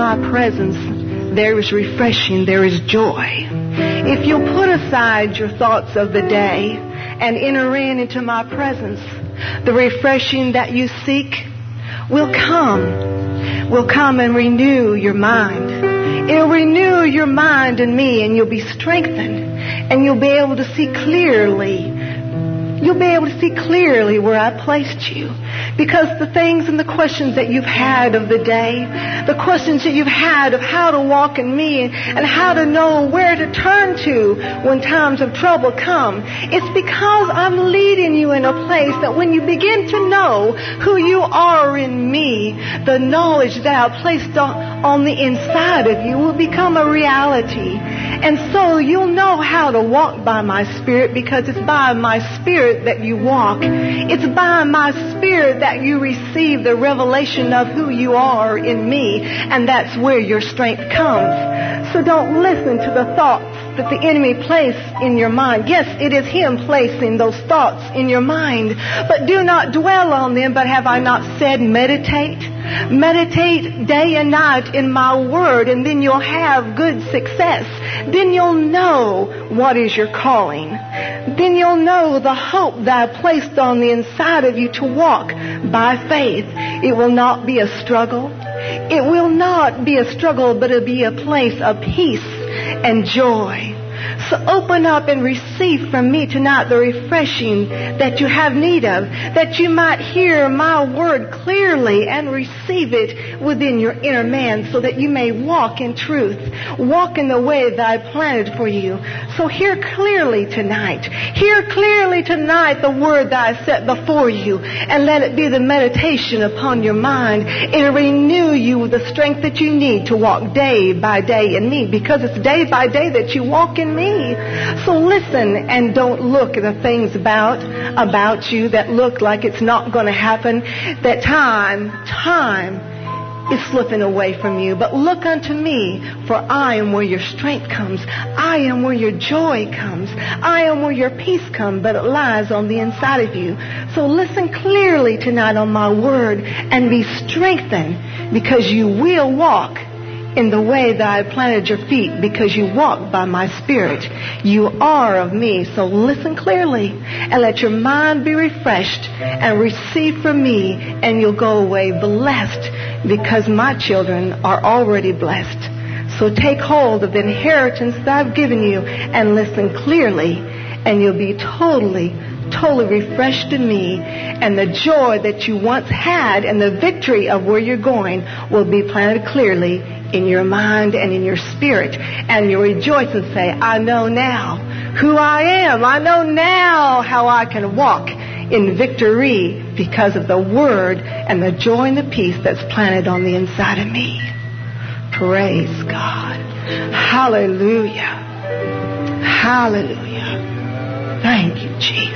my presence, there is refreshing, there is joy. If you'll put aside your thoughts of the day and enter into my presence, the refreshing that you seek will come and renew your mind. It'll renew your mind and me, and you'll be strengthened, and you'll be able to see clearly. You'll be able to see clearly where I placed you. Because the things and the questions that you've had of the day, the questions that you've had of how to walk in me and how to know where to turn to when times of trouble come, it's because I'm leading you in a place that when you begin to know who you are in me, the knowledge that I placed on the inside of you will become a reality. And so you'll know how to walk by my Spirit, because it's by my Spirit that you walk. It's by my Spirit that you receive the revelation of who you are in me, and that's where your strength comes. So don't listen to the thoughts that the enemy placed in your mind. Yes, it is him placing those thoughts in your mind, but do not dwell on them. But have I not said meditate? Meditate day and night in my word, and then you'll have good success. Then you'll know what is your calling. Then you'll know the hope that I placed on the inside of you to walk by faith. It will not be a struggle. It will not be a struggle, but it'll be a place of peace and joy. So open up and receive from me tonight the refreshing that you have need of, that you might hear my word clearly and receive it within your inner man, so that you may walk in truth, walk in the way that I planted for you. So hear clearly tonight. Hear clearly tonight the word that I set before you, and let it be the meditation upon your mind. It'll renew you with the strength that you need to walk day by day in me, because it's day by day that you walk in me. So listen, and don't look at the things about you that look like it's not going to happen, that time is slipping away from you. But look unto me, for I am where your strength comes. I am where your joy comes. I am where your peace comes, but it lies on the inside of you. So listen clearly tonight on my word and be strengthened, because you will walk in the way that I planted your feet, because you walk by my Spirit. You are of me. So listen clearly and let your mind be refreshed and receive from me, and you'll go away blessed, because my children are already blessed. So take hold of the inheritance that I've given you and listen clearly, and you'll be totally refreshed in me, and the joy that you once had and the victory of where you're going will be planted clearly in your mind and in your spirit, and you'll rejoice and say, I know now who I am. I know now how I can walk in victory because of the word and the joy and the peace that's planted on the inside of me. Praise God. Hallelujah. Hallelujah. Thank you, Jesus.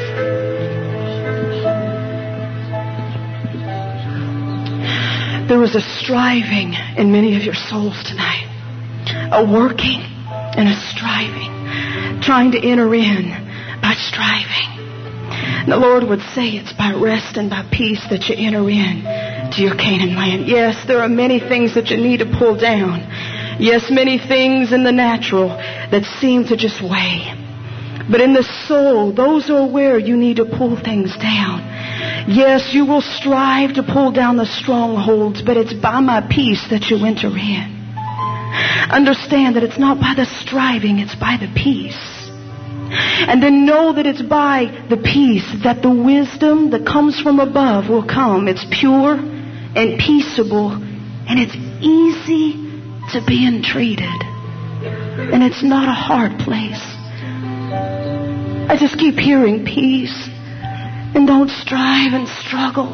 There was a striving in many of your souls tonight, a working and a striving, trying to enter in by striving. And the Lord would say it's by rest and by peace that you enter in to your Canaan land. Yes, there are many things that you need to pull down. Yes, many things in the natural that seem to just weigh. But in the soul, those are where you need to pull things down. Yes, you will strive to pull down the strongholds, but it's by my peace that you enter in. Understand that it's not by the striving, it's by the peace. And then know that it's by the peace that the wisdom that comes from above will come. It's pure and peaceable, and it's easy to be entreated. And it's not a hard place. I just keep hearing peace. And don't strive and struggle.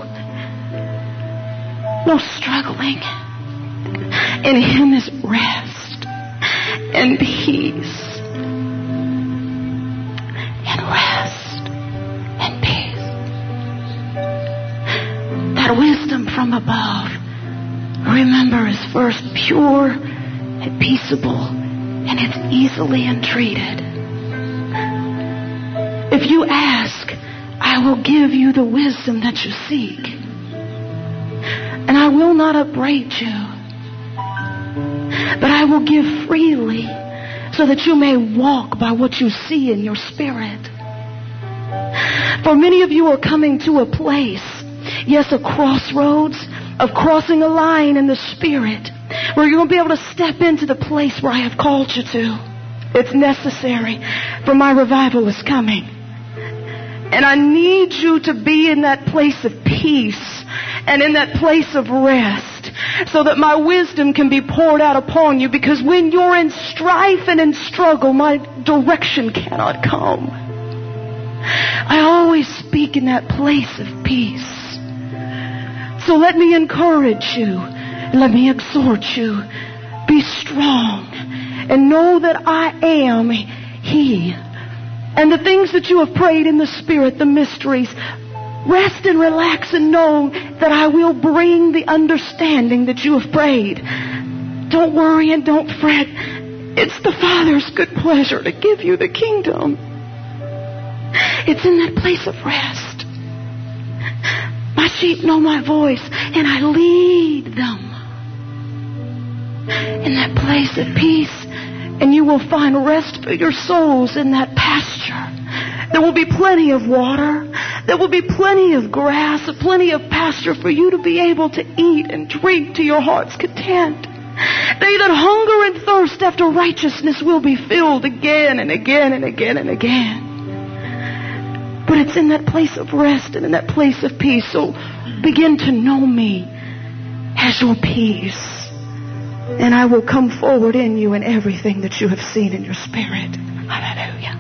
No struggling. In Him is rest and peace. And rest and peace. That wisdom from above, remember, is first pure and peaceable, and it's easily entreated. If you ask, I will give you the wisdom that you seek. And I will not upbraid you. but I will give freely so that you may walk by what you see in your spirit. For many of you are coming to a place, yes, a crossroads of crossing a line in the spirit, where you're going to be able to step into the place where I have called you to. It's necessary, for my revival is coming. And I need you to be in that place of peace and in that place of rest, so that my wisdom can be poured out upon you, because when you're in strife and in struggle, my direction cannot come. I always speak in that place of peace. So let me encourage you, let me exhort you, be strong, and know that I am He. And the things that you have prayed in the Spirit, the mysteries, rest and relax and know that I will bring the understanding that you have prayed. Don't worry and don't fret. It's the Father's good pleasure to give you the kingdom. It's in that place of rest. My sheep know my voice, and I lead them in that place of peace. And you will find rest for your souls in that pasture. There will be plenty of water. There will be plenty of grass, plenty of pasture for you to be able to eat and drink to your heart's content. They that hunger and thirst after righteousness will be filled again and again and again and again. But it's in that place of rest and in that place of peace. So begin to know me as your peace. And I will come forward in you in everything that you have seen in your spirit. Hallelujah.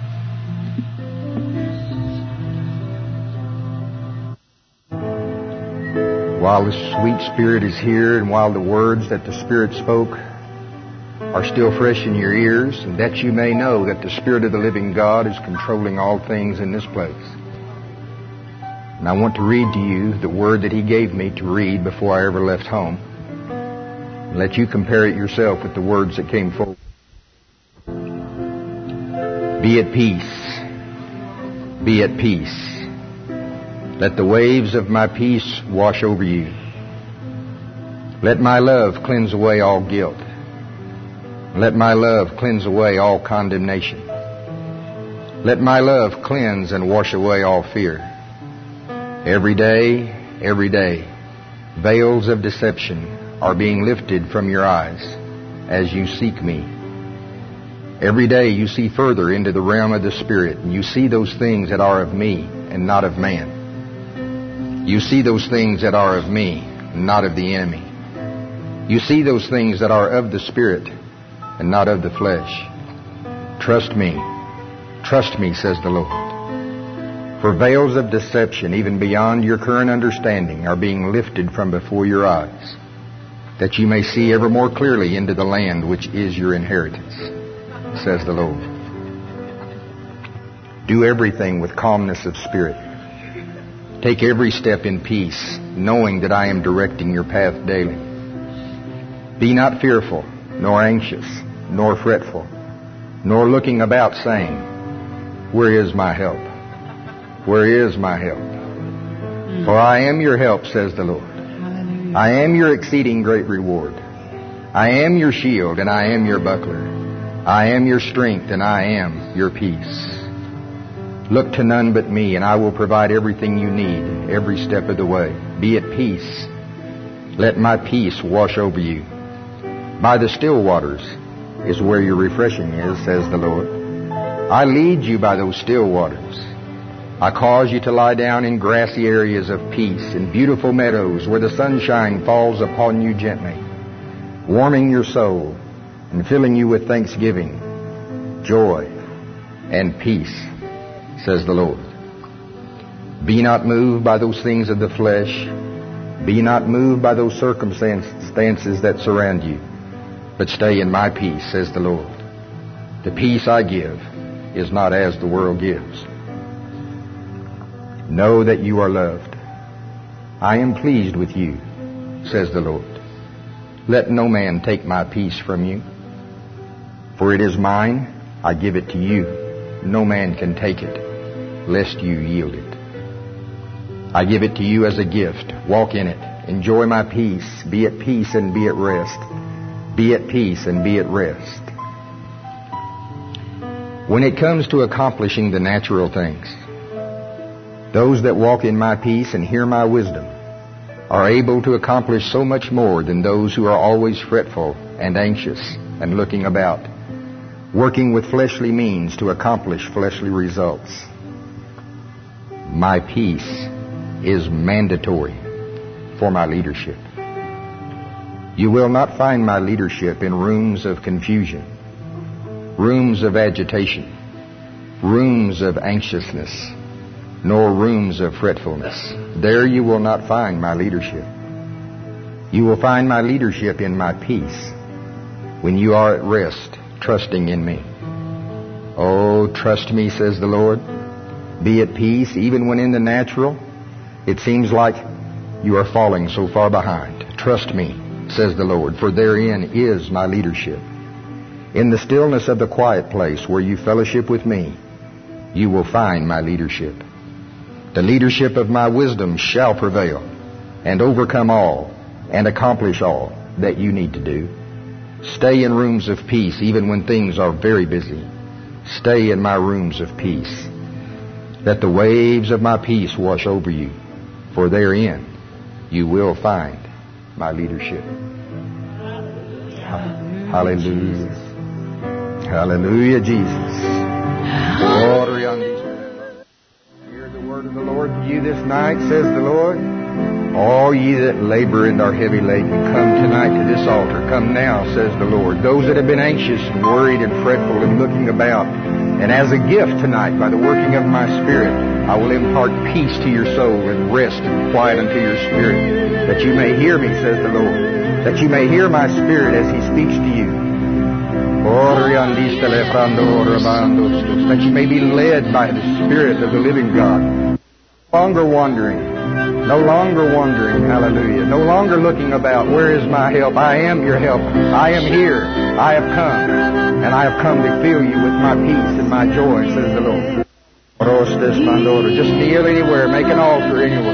While the sweet Spirit is here, and while the words that the Spirit spoke are still fresh in your ears, and that you may know that the Spirit of the living God is controlling all things in this place. And I want to read to you the word that He gave me to read before I ever left home. And let you compare it yourself with the words that came forward. Be at peace. Be at peace. Let the waves of my peace wash over you. Let my love cleanse away all guilt. Let my love cleanse away all condemnation. Let my love cleanse and wash away all fear. Every day, veils of deception are being lifted from your eyes as you seek me. Every day you see further into the realm of the Spirit, and you see those things that are of me and not of man. You see those things that are of me and not of the enemy. You see those things that are of the Spirit and not of the flesh. Trust me, says the Lord. For veils of deception, even beyond your current understanding, are being lifted from before your eyes, that you may see ever more clearly into the land which is your inheritance, says the Lord. Do everything with calmness of spirit. Take every step in peace, knowing that I am directing your path daily. Be not fearful, nor anxious, nor fretful, nor looking about saying, where is my help? Where is my help? For I am your help, says the Lord. Hallelujah. I am your exceeding great reward. I am your shield, and I am your buckler. I am your strength, and I am your peace. Look to none but me, and I will provide everything you need every step of the way. Be at peace. Let my peace wash over you. By the still waters is where your refreshing is, says the Lord. I lead you by those still waters. I cause you to lie down in grassy areas of peace, in beautiful meadows where the sunshine falls upon you gently, warming your soul and filling you with thanksgiving, joy, and peace, says the Lord. Be not moved by those things of the flesh. Be not moved by those circumstances that surround you, but stay in my peace, says the Lord. The peace I give is not as the world gives. Know that you are loved. I am pleased with you, says the Lord. Let no man take my peace from you. For it is mine, I give it to you. No man can take it, lest you yield it. I give it to you as a gift. Walk in it. Enjoy my peace. Be at peace and be at rest. Be at peace and be at rest. When it comes to accomplishing the natural things, those that walk in my peace and hear my wisdom are able to accomplish so much more than those who are always fretful and anxious and looking about, working with fleshly means to accomplish fleshly results. My peace is mandatory for my leadership. You will not find my leadership in rooms of confusion, rooms of agitation, rooms of anxiousness, nor rooms of fretfulness. There you will not find my leadership. You will find my leadership in my peace when you are at rest, trusting in me. Oh, trust me, says the Lord. Be at peace even when in the natural it seems like you are falling so far behind. Trust me, says the Lord, for therein is my leadership. In the stillness of the quiet place where you fellowship with me, you will find my leadership. The leadership of my wisdom shall prevail and overcome all and accomplish all that you need to do. Stay in rooms of peace even when things are very busy. Stay in my rooms of peace. Let the waves of my peace wash over you, for therein you will find my leadership. Hallelujah. Hallelujah, Jesus. Glory on these. Hear the word of the Lord to you this night, says the Lord. All ye that labor and are heavy laden, come tonight to this altar. Come now, says the Lord. Those that have been anxious and worried and fretful and looking about, and as a gift tonight, by the working of my Spirit, I will impart peace to your soul and rest and quiet unto your spirit, that you may hear me, says the Lord, that you may hear my Spirit as He speaks to you. That you may be led by the Spirit of the living God. No longer wandering, hallelujah. No longer looking about, where is my help? I am your help. I am here. I have come. And I have come to fill you with my peace and my joy, says the Lord. Just kneel anywhere, make an altar anywhere.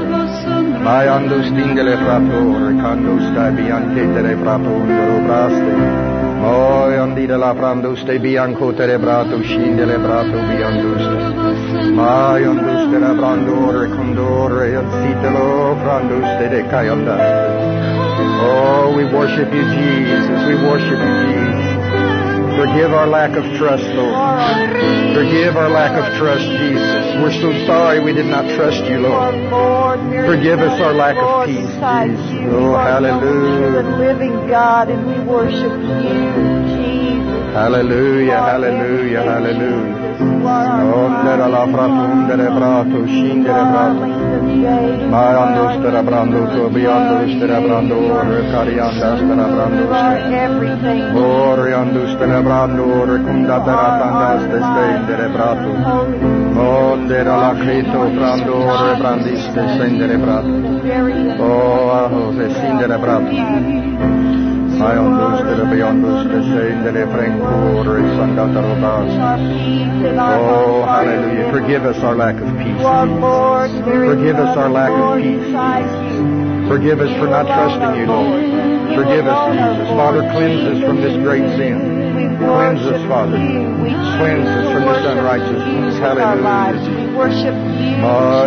La franduste bianco terebrato scindele brato bianduste. Mai onduste la brandore condore ansitelo franduste de cayandaste. Oh, we worship you, Jesus. We worship you, Jesus. Forgive our lack of trust, Lord. Forgive our lack of trust, Jesus. We're so sorry we did not trust you, Lord. Forgive us our lack of peace, Jesus. Oh, hallelujah. The living God, and we worship you, Jesus. Hallelujah, hallelujah, hallelujah. Ondere la fratundere brato, scindere brato. Maiando stere brando, tobiando stere brando, carianda stere brando. Oriando stere brando, recundata ratandaste stendere brato. Ondere la crito brando, rebrandiste stendere brato. Oh, scindere brato. Oh, hallelujah. Forgive us our lack of peace. Forgive us our lack of peace. Forgive us for not trusting you, Lord. Forgive us, Jesus. Father, cleanse us from this great sin. Cleanse us, Father. Cleanse us from this unrighteousness. Hallelujah. We worship you.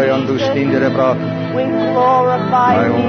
We glorify you.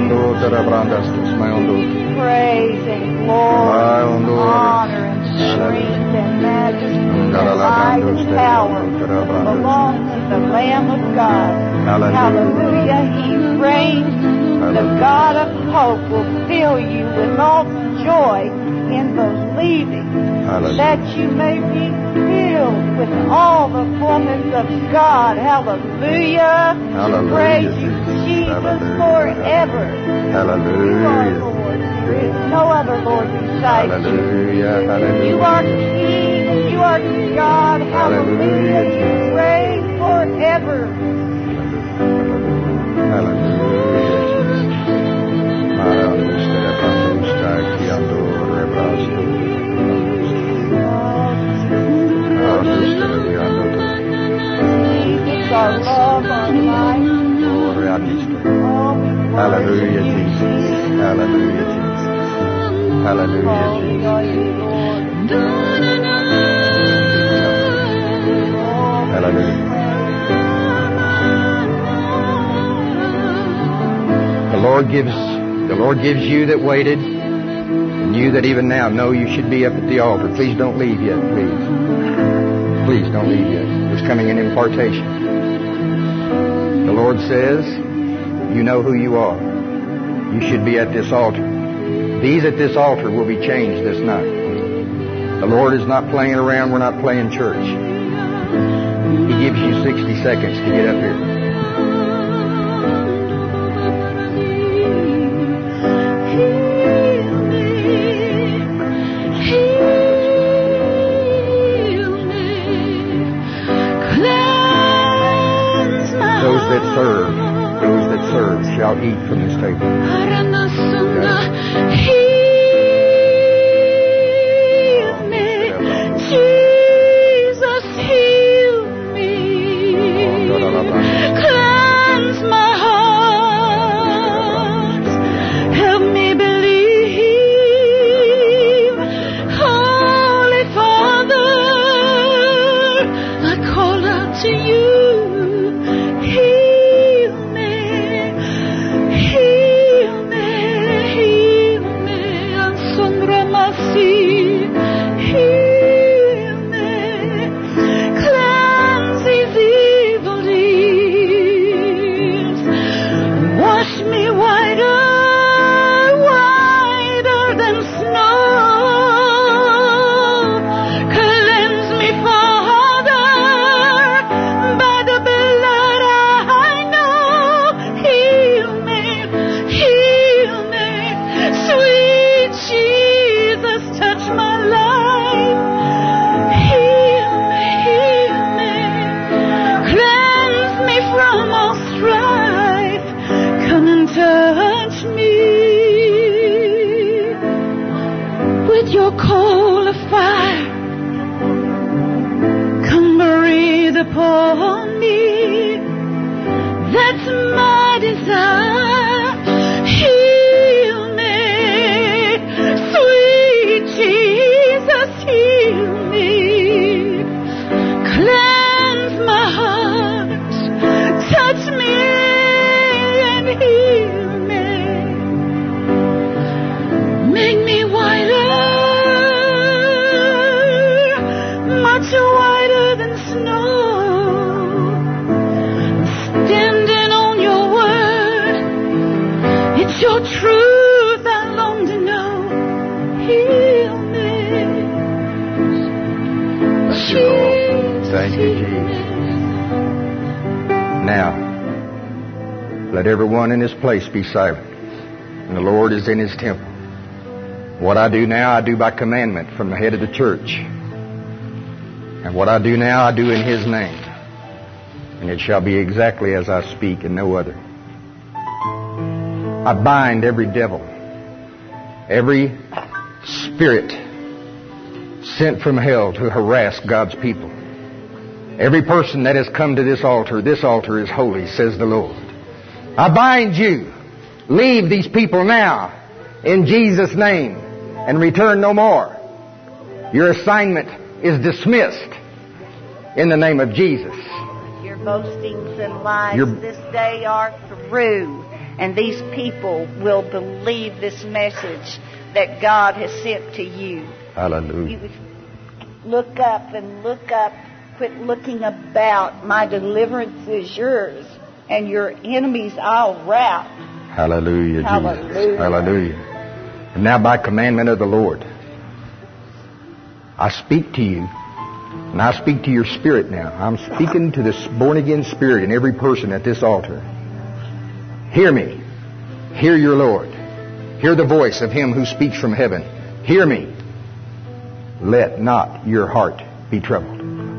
Praise and glory, honor and strength and majesty and might and power belong to the Lamb of God. Hallelujah. He reigns. The God of hope will fill you with all joy in believing, that you may be filled with all the fullness of God. Hallelujah. Hallelujah. Praise you, Jesus, forever. Hallelujah. You are Lord. There is no other Lord besides you. Hallelujah. Hallelujah. You are King. You are God. Hallelujah. You reign forever. Hallelujah. Jesus, our love, our life. Hallelujah, Jesus. Hallelujah, Jesus. Hallelujah, Holy are you, Lord. Hallelujah. The Lord gives you that waited, and you that even now know you should be up at the altar. Please don't leave yet, please. Please don't leave yet. There's coming an impartation. The Lord says, you know who you are. You should be at this altar. These at this altar will be changed this night. The Lord is not playing around. We're not playing church. He gives you 60 seconds to get up here. Those that serve shall eat from this table. Heal me, Jesus, heal me. Cleanse my heart, help me believe. Holy Father, I call out to you. Upon me, that's my desire. Heal me, sweet Jesus, heal me. Cleanse my heart, touch me and heal me. Make me whiter, much whiter than snow. Your truth I long to know. Heal me. Thank you, Lord. Thank you, Jesus. Now, let everyone in this place be silent. And the Lord is in His temple. What I do now, I do by commandment from the head of the church. And what I do now, I do in His name. And it shall be exactly as I speak and no other. I bind every devil, every spirit sent from hell to harass God's people. Every person that has come to this altar is holy, says the Lord. I bind you. Leave these people now in Jesus' name and return no more. Your assignment is dismissed in the name of Jesus. Your boastings and lies this day are through. And these people will believe this message that God has sent to you. Hallelujah. You look up and look up. Quit looking about. My deliverance is yours. And your enemies I'll rout. Hallelujah, Jesus. Hallelujah. Hallelujah. And now by commandment of the Lord, I speak to you. And I speak to your spirit now. I'm speaking to this born-again spirit in every person at this altar. Hear me. Hear your Lord. Hear the voice of Him who speaks from heaven. Hear me. Let not your heart be troubled.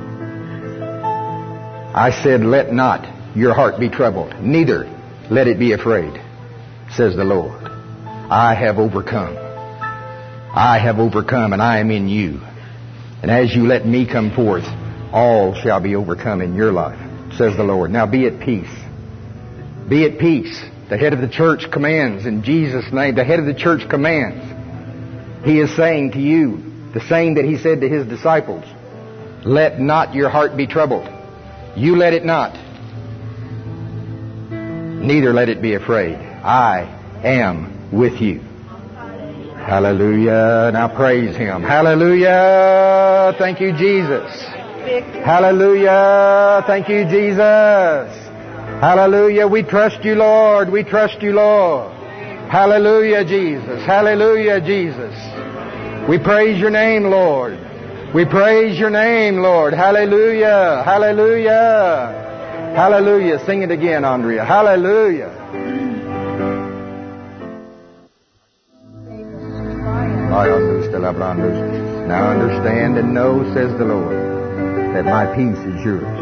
I said, let not your heart be troubled. Neither let it be afraid, says the Lord. I have overcome. I have overcome, and I am in you. And as you let me come forth, all shall be overcome in your life, says the Lord. Now be at peace. Be at peace. The head of the church commands in Jesus' name. The head of the church commands. He is saying to you the same that He said to His disciples. Let not your heart be troubled. You let it not. Neither let it be afraid. I am with you. Hallelujah. Now praise Him. Hallelujah. Thank you, Jesus. Hallelujah. Thank you, Jesus. Hallelujah. We trust you, Lord. We trust you, Lord. Hallelujah, Jesus. Hallelujah, Jesus. We praise your name, Lord. We praise your name, Lord. Hallelujah. Hallelujah. Hallelujah. Sing it again, Andrea. Hallelujah. Now understand and know, says the Lord, that my peace is yours.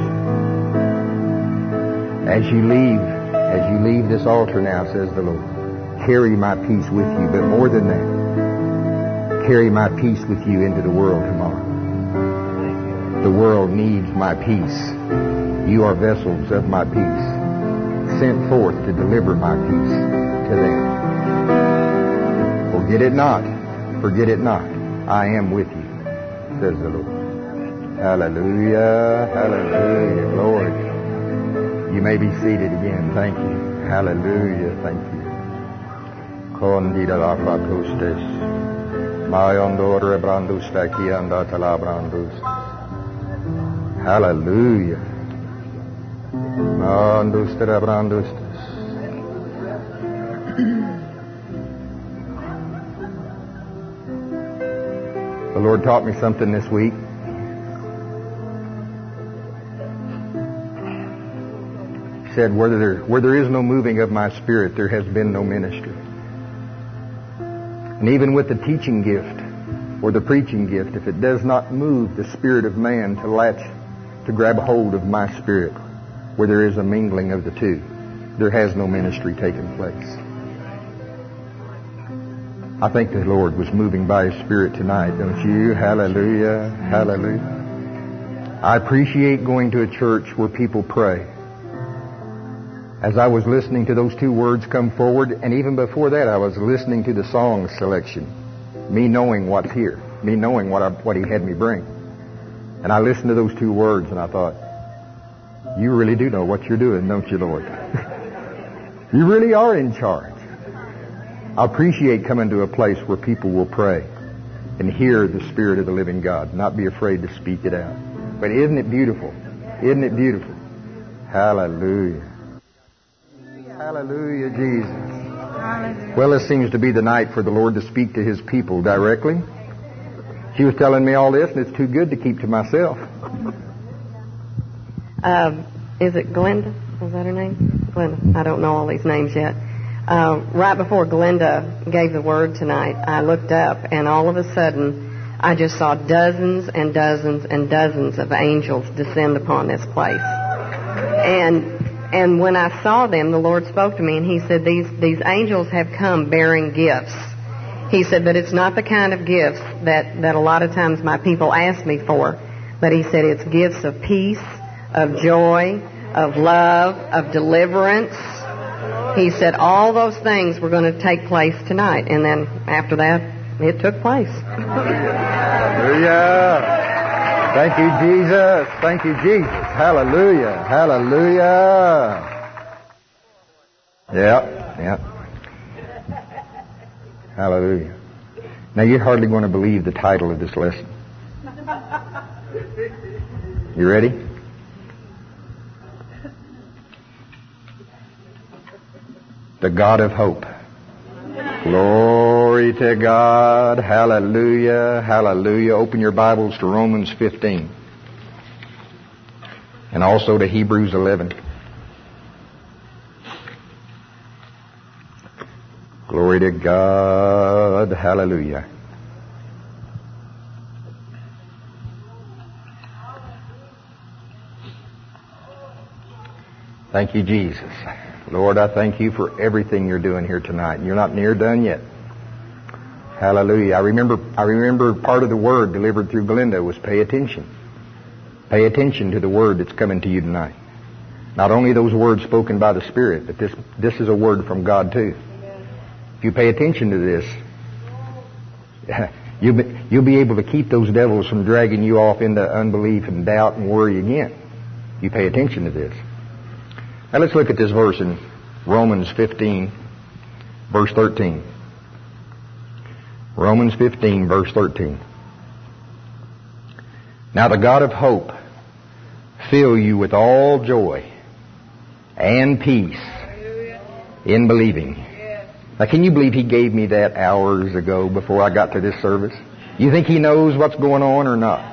As you leave this altar now, says the Lord, carry my peace with you. But more than that, carry my peace with you into the world tomorrow. The world needs my peace. You are vessels of my peace, sent forth to deliver my peace to them. Forget it not. Forget it not. I am with you, says the Lord. Hallelujah. Hallelujah. Lord, you may be seated again. Thank you. Hallelujah. Thank you. Condida la pratustes. Mayondore brandus takianda talabrandus. Hallelujah. Mandus terabrandus. The Lord taught me something this week. He said, where there is no moving of my Spirit, there has been no ministry. And even with the teaching gift or the preaching gift, if it does not move the spirit of man to grab hold of my Spirit, where there is a mingling of the two, there has no ministry taken place. I think the Lord was moving by His Spirit tonight, don't you? Hallelujah. Hallelujah. I appreciate going to a church where people pray. As I was listening to those two words come forward, and even before that I was listening to the song selection, me knowing what's here, me knowing what He had me bring. And I listened to those two words and I thought, you really do know what you're doing, don't you, Lord? You really are in charge. I appreciate coming to a place where people will pray and hear the Spirit of the living God, not be afraid to speak it out. But isn't it beautiful? Isn't it beautiful? Hallelujah. Hallelujah, Jesus. Hallelujah. Well, this seems to be the night for the Lord to speak to His people directly. She was telling me all this, and it's too good to keep to myself. Is it Glenda? Was that her name? Glenda. I don't know all these names yet. Right before Glenda gave the word tonight, I looked up, and all of a sudden, I just saw dozens and dozens and dozens of angels descend upon this place. And when I saw them, the Lord spoke to me, and He said, these angels have come bearing gifts. He said, but it's not the kind of gifts that a lot of times my people ask me for. But He said it's gifts of peace, of joy, of love, of deliverance. He said all those things were going to take place tonight. And then after that, it took place. Hallelujah. Thank you, Jesus. Thank you, Jesus. Hallelujah. Hallelujah. Yeah. Hallelujah. Now, you're hardly going to believe the title of this lesson. You ready? The God of hope. Glory to God. Hallelujah. Hallelujah. Open your Bibles to Romans 15. And also to Hebrews 11. Glory to God. Hallelujah. Thank you, Jesus. Lord, I thank you for everything you're doing here tonight. You're not near done yet. Hallelujah. I remember part of the word delivered through Glenda was pay attention. Pay attention to the word that's coming to you tonight. Not only those words spoken by the Spirit, but this is a word from God too. If you pay attention to this, You'll be able to keep those devils from dragging you off into unbelief and doubt and worry again. You pay attention to this. Now let's look at this verse in Romans 15, verse 13. Romans 15, verse 13. Now the God of hope fill you with all joy and peace in believing. Now can you believe He gave me that hours ago before I got to this service? You think He knows what's going on or not?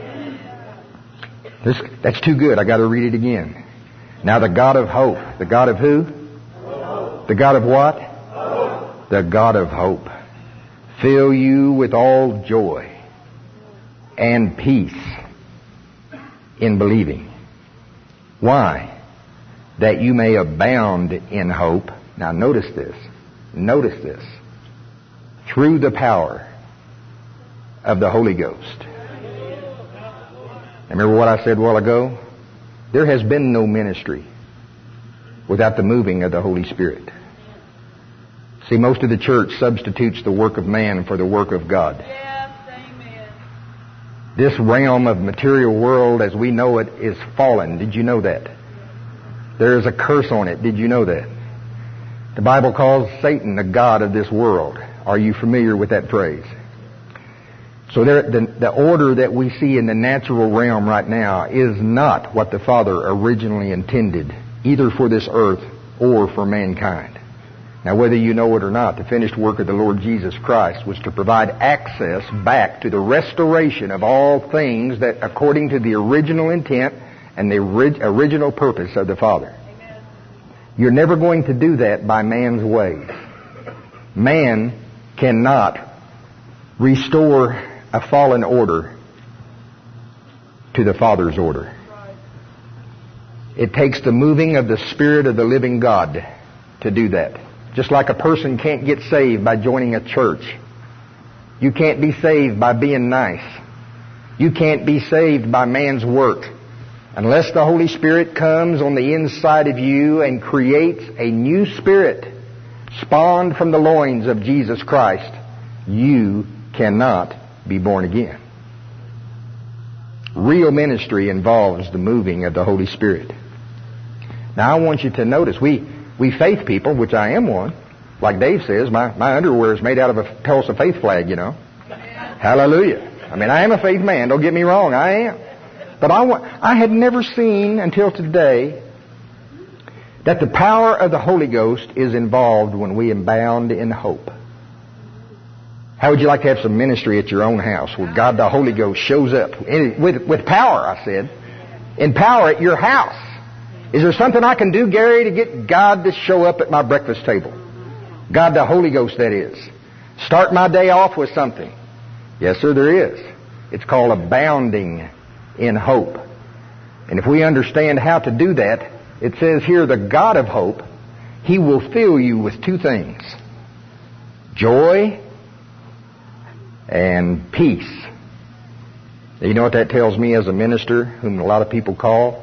That's too good. I got to read it again. Now the God of hope. The God of who? Hope. The God of what? Hope. The God of hope. Fill you with all joy and peace in believing. Why? That you may abound in hope. Now notice this. Notice this. Through the power of the Holy Ghost. Remember what I said a while ago? There has been no ministry without the moving of the Holy Spirit. See, most of the church substitutes the work of man for the work of God. Yes, amen. This realm of material world as we know it is fallen. Did you know that? There is a curse on it. Did you know that? The Bible calls Satan the god of this world. Are you familiar with that phrase? So the order that we see in the natural realm right now is not what the Father originally intended, either for this earth or for mankind. Now, whether you know it or not, the finished work of the Lord Jesus Christ was to provide access back to the restoration of all things that according to the original intent and the original purpose of the Father. Amen. You're never going to do that by man's ways. Man cannot restore a fallen order to the Father's order. It takes the moving of the Spirit of the living God to do that. Just like a person can't get saved by joining a church. You can't be saved by being nice. You can't be saved by man's work. Unless the Holy Spirit comes on the inside of you and creates a new spirit spawned from the loins of Jesus Christ, you cannot be born again. Real ministry involves the moving of the Holy Spirit. Now I want you to notice, we faith people, which I am one, like Dave says, my underwear is made out of a Tulsa faith flag, you know. Hallelujah. I mean, I am a faith man, don't get me wrong, I am. But I had never seen until today that the power of the Holy Ghost is involved when we abound in hope. How would you like to have some ministry at your own house where God the Holy Ghost shows up with power, I said. In power at your house. Is there something I can do, Gary, to get God to show up at my breakfast table? God the Holy Ghost, that is. Start my day off with something. Yes, sir, there is. It's called abounding in hope. And if we understand how to do that, it says here, the God of hope, He will fill you with two things. Joy and peace. You know what that tells me as a minister, whom a lot of people call?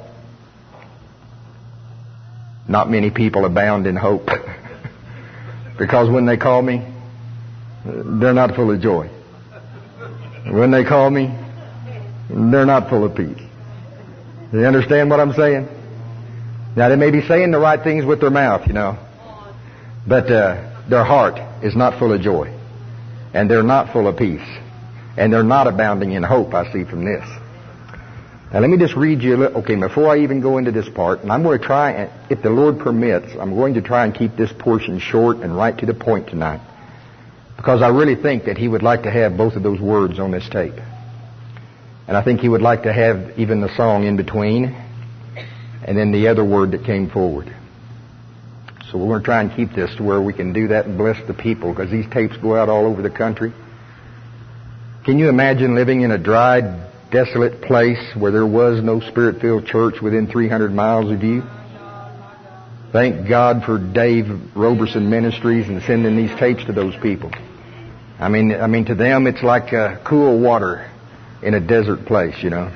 Not many people abound in hope. Because when they call me, they're not full of joy. When they call me, they're not full of peace. Do you understand what I'm saying? Now, they may be saying the right things with their mouth, you know. But their heart is not full of joy. And they're not full of peace. And they're not abounding in hope, I see from this. Now let me just read you a little, okay, before I even go into this part, and I'm going to try, if the Lord permits, I'm going to try and keep this portion short and right to the point tonight. Because I really think that He would like to have both of those words on this tape. And I think He would like to have even the song in between, and then the other word that came forward. So we're going to try and keep this to where we can do that and bless the people, because these tapes go out all over the country. Can you imagine living in a dry, desolate place where there was no Spirit-filled church within 300 miles of you? Thank God for Dave Roberson Ministries and sending these tapes to those people. I mean, to them it's like cool water in a desert place, you know.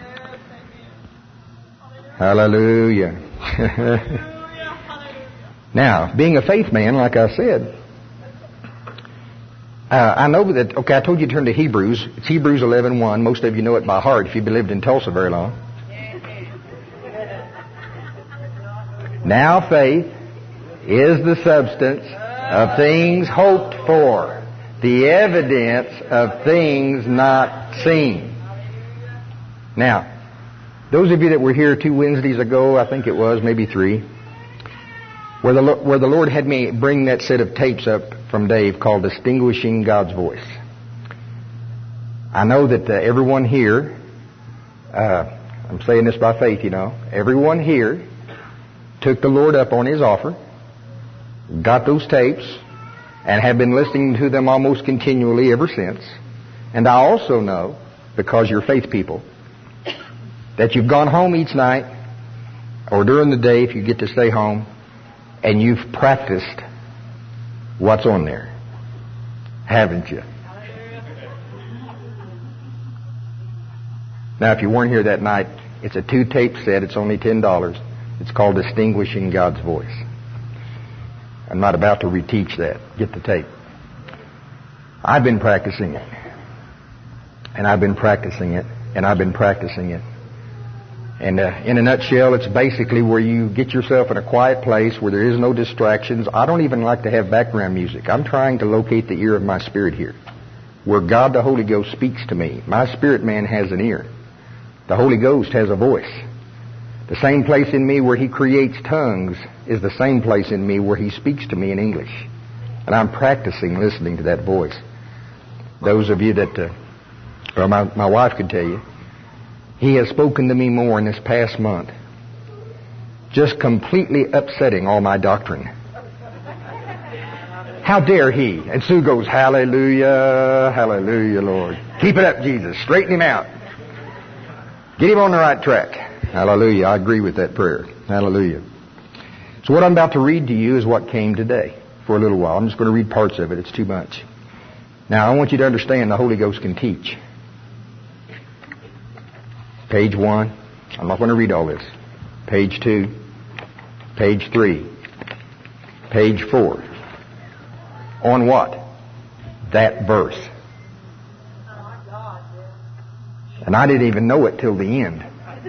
Hallelujah. Now, being a faith man, like I said, I know that, okay, I told you to turn to Hebrews. It's Hebrews 11:1. Most of you know it by heart if you've lived in Tulsa very long. Now faith is the substance of things hoped for, the evidence of things not seen. Now, those of you that were here 2 Wednesdays ago, I think it was, maybe 3, where the Lord had me bring that set of tapes up from Dave called Distinguishing God's Voice. I know that everyone here, I'm saying this by faith, everyone here took the Lord up on His offer, got those tapes, and have been listening to them almost continually ever since. And I also know, because you're faith people, that you've gone home each night, or during the day if you get to stay home, and you've practiced what's on there. Haven't you? Now, if you weren't here that night, it's a 2-tape set. It's only $10. It's called Distinguishing God's Voice. I'm not about to reteach that. Get the tape. I've been practicing it. And I've been practicing it. And I've been practicing it. And in a nutshell, it's basically where you get yourself in a quiet place where there is no distractions. I don't even like to have background music. I'm trying to locate the ear of my spirit here, where God the Holy Ghost speaks to me. My spirit man has an ear. The Holy Ghost has a voice. The same place in me where He creates tongues is the same place in me where He speaks to me in English. And I'm practicing listening to that voice. Those of you that, or my wife could tell you, He has spoken to me more in this past month, just completely upsetting all my doctrine. How dare He? And Sue goes, hallelujah, hallelujah, Lord. Keep it up, Jesus. Straighten him out. Get him on the right track. Hallelujah. I agree with that prayer. Hallelujah. So what I'm about to read to you is what came today for a little while. I'm just going to read parts of it. It's too much. Now, I want you to understand the Holy Ghost can teach. Page 1. I'm not going to read all this. Page 2. Page 3. Page 4. On what? That verse. And I didn't even know it till the end.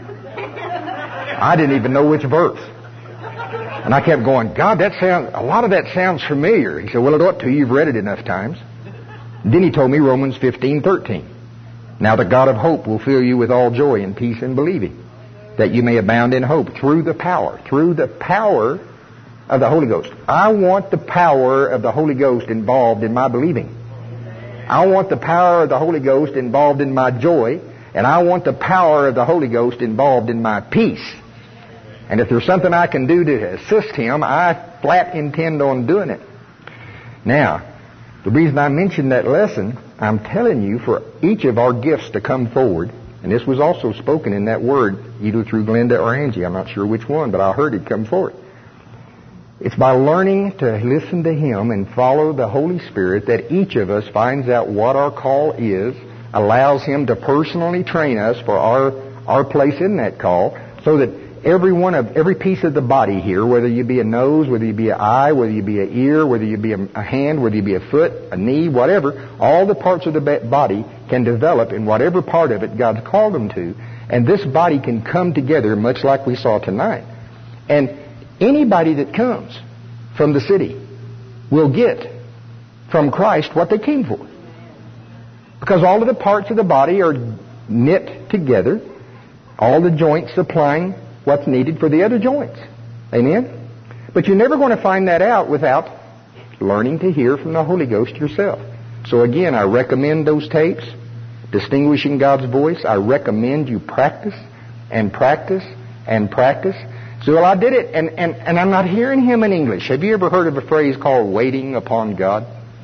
I didn't even know which verse. And I kept going, God, a lot of that sounds familiar. He said, well, it ought to. You've read it enough times. And then He told me Romans 15:13. Now the God of hope will fill you with all joy and peace in believing, that you may abound in hope through the power of the Holy Ghost. I want the power of the Holy Ghost involved in my believing. I want the power of the Holy Ghost involved in my joy, and I want the power of the Holy Ghost involved in my peace. And if there's something I can do to assist Him, I flat intend on doing it. Now, the reason I mentioned that lesson, I'm telling you, for each of our gifts to come forward, and this was also spoken in that word, either through Glenda or Angie, I'm not sure which one, but I heard it come forward. It's by learning to listen to Him and follow the Holy Spirit that each of us finds out what our call is, allows Him to personally train us for our place in that call, so that every piece of the body here, whether you be a nose, whether you be an eye, whether you be an ear, whether you be a hand, whether you be a foot, a knee, whatever, all the parts of the body can develop in whatever part of it God's called them to, and this body can come together much like we saw tonight. And anybody that comes from the city will get from Christ what they came for. Because all of the parts of the body are knit together, all the joints supplying what's needed for the other joints. Amen? But you're never going to find that out without learning to hear from the Holy Ghost yourself. So again, I recommend those tapes, Distinguishing God's Voice. I recommend you practice and practice and practice. So, well, I did it, and I'm not hearing Him in English. Have you ever heard of a phrase called waiting upon God?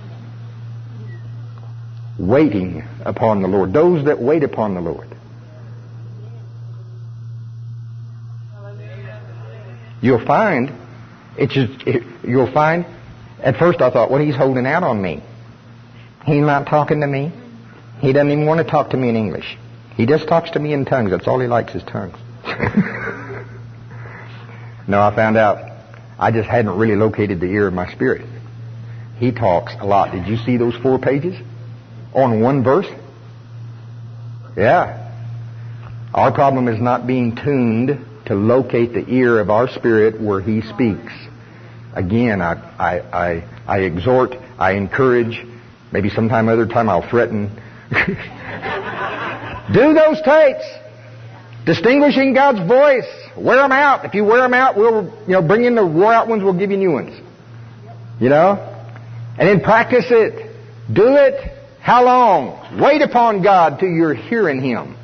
Waiting upon the Lord. Those that wait upon the Lord. You'll find, at first I thought, well, He's holding out on me. He's not talking to me. He doesn't even want to talk to me in English. He just talks to me in tongues. That's all He likes is tongues. No, I found out I just hadn't really located the ear of my spirit. he talks a lot. Did you see those 4 pages on one verse? Yeah. Our problem is not being tuned to locate the ear of our spirit where he speaks. Again, I exhort, I encourage, maybe sometime other time I'll threaten. Do those tapes. Distinguishing God's voice. Wear them out. If you wear them out, we'll, bring in the wore out ones, we'll give you new ones. And then practice it. Do it. How long? Wait upon God till you're hearing Him.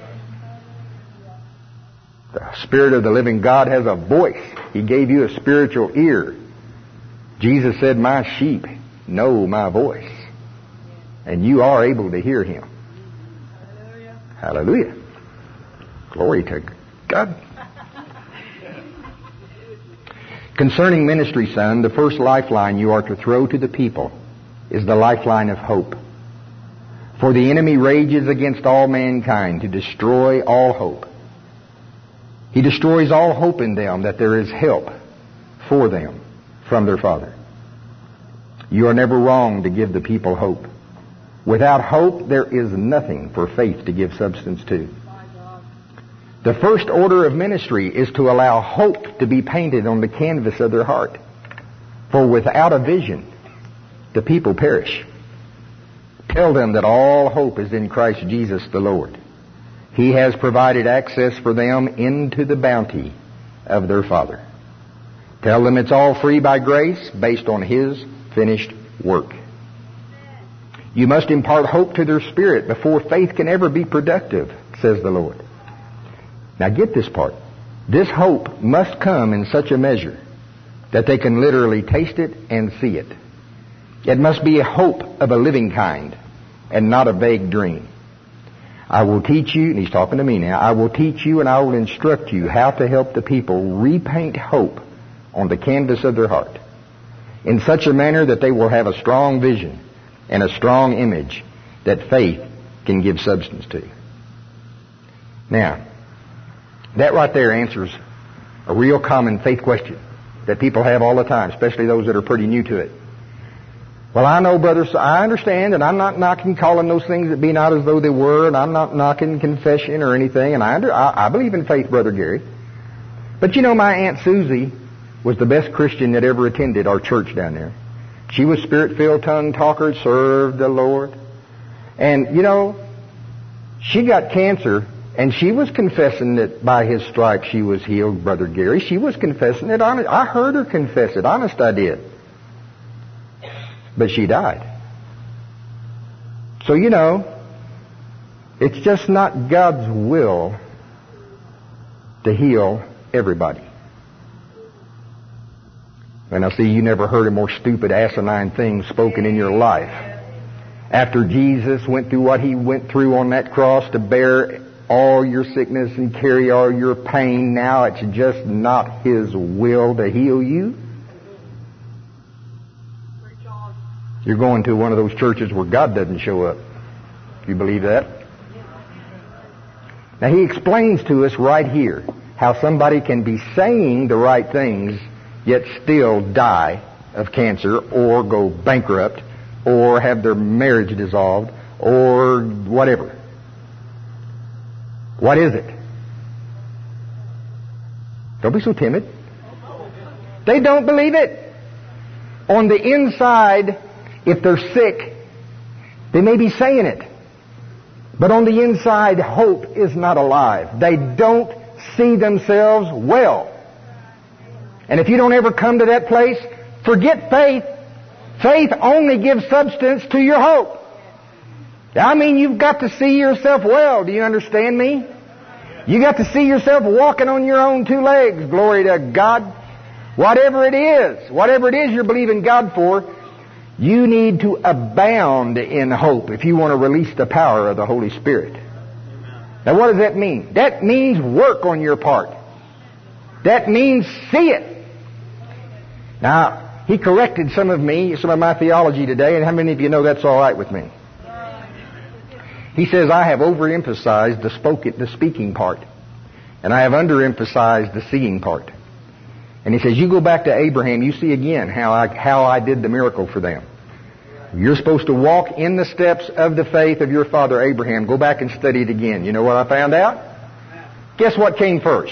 The Spirit of the living God has a voice. He gave you a spiritual ear. Jesus said, my sheep know my voice. And you are able to hear Him. Hallelujah. Glory to God. Concerning ministry, son, the first lifeline you are to throw to the people is the lifeline of hope. For the enemy rages against all mankind to destroy all hope. He destroys all hope in them that there is help for them from their Father. You are never wrong to give the people hope. Without hope, there is nothing for faith to give substance to. The first order of ministry is to allow hope to be painted on the canvas of their heart. For without a vision, the people perish. Tell them that all hope is in Christ Jesus the Lord. He has provided access for them into the bounty of their Father. Tell them it's all free by grace based on His finished work. You must impart hope to their spirit before faith can ever be productive, says the Lord. Now get this part. This hope must come in such a measure that they can literally taste it and see it. It must be a hope of a living kind and not a vague dream. I will teach you, and he's talking to me now, I will teach you and I will instruct you how to help the people repaint hope on the canvas of their heart in such a manner that they will have a strong vision and a strong image that faith can give substance to. Now, that right there answers a real common faith question that people have all the time, especially those that are pretty new to it. Well, I know, brothers, I understand, and I'm not knocking calling those things that be not as though they were, and I'm not knocking confession or anything, and I believe in faith, Brother Gary. But my Aunt Susie was the best Christian that ever attended our church down there. She was spirit-filled, tongue talker, served the Lord. And, she got cancer, and she was confessing that by His stripes she was healed, Brother Gary. She was confessing it honest. I heard her confess it. Honest, I did. But she died. So, it's just not God's will to heal everybody. And I see you never heard a more stupid, asinine thing spoken in your life. After Jesus went through what He went through on that cross to bear all your sickness and carry all your pain, now it's just not His will to heal you? You're going to one of those churches where God doesn't show up. You believe that? Now He explains to us right here how somebody can be saying the right things yet still die of cancer or go bankrupt or have their marriage dissolved or whatever. What is it? Don't be so timid. They don't believe it. On the inside, if they're sick, they may be saying it. But on the inside, hope is not alive. They don't see themselves well. And if you don't ever come to that place, forget faith. Faith only gives substance to your hope. I mean, you've got to see yourself well. Do you understand me? You got to see yourself walking on your own 2 legs. Glory to God. Whatever it is you're believing God for, you need to abound in hope if you want to release the power of the Holy Spirit. Now, what does that mean? That means work on your part. That means see it. Now, he corrected some of my theology today, and how many of you know that's all right with me? He says, I have overemphasized the speaking part, and I have underemphasized the seeing part. And he says, you go back to Abraham, you see again how I did the miracle for them. You're supposed to walk in the steps of the faith of your father Abraham. Go back and study it again. You know what I found out? Guess what came first?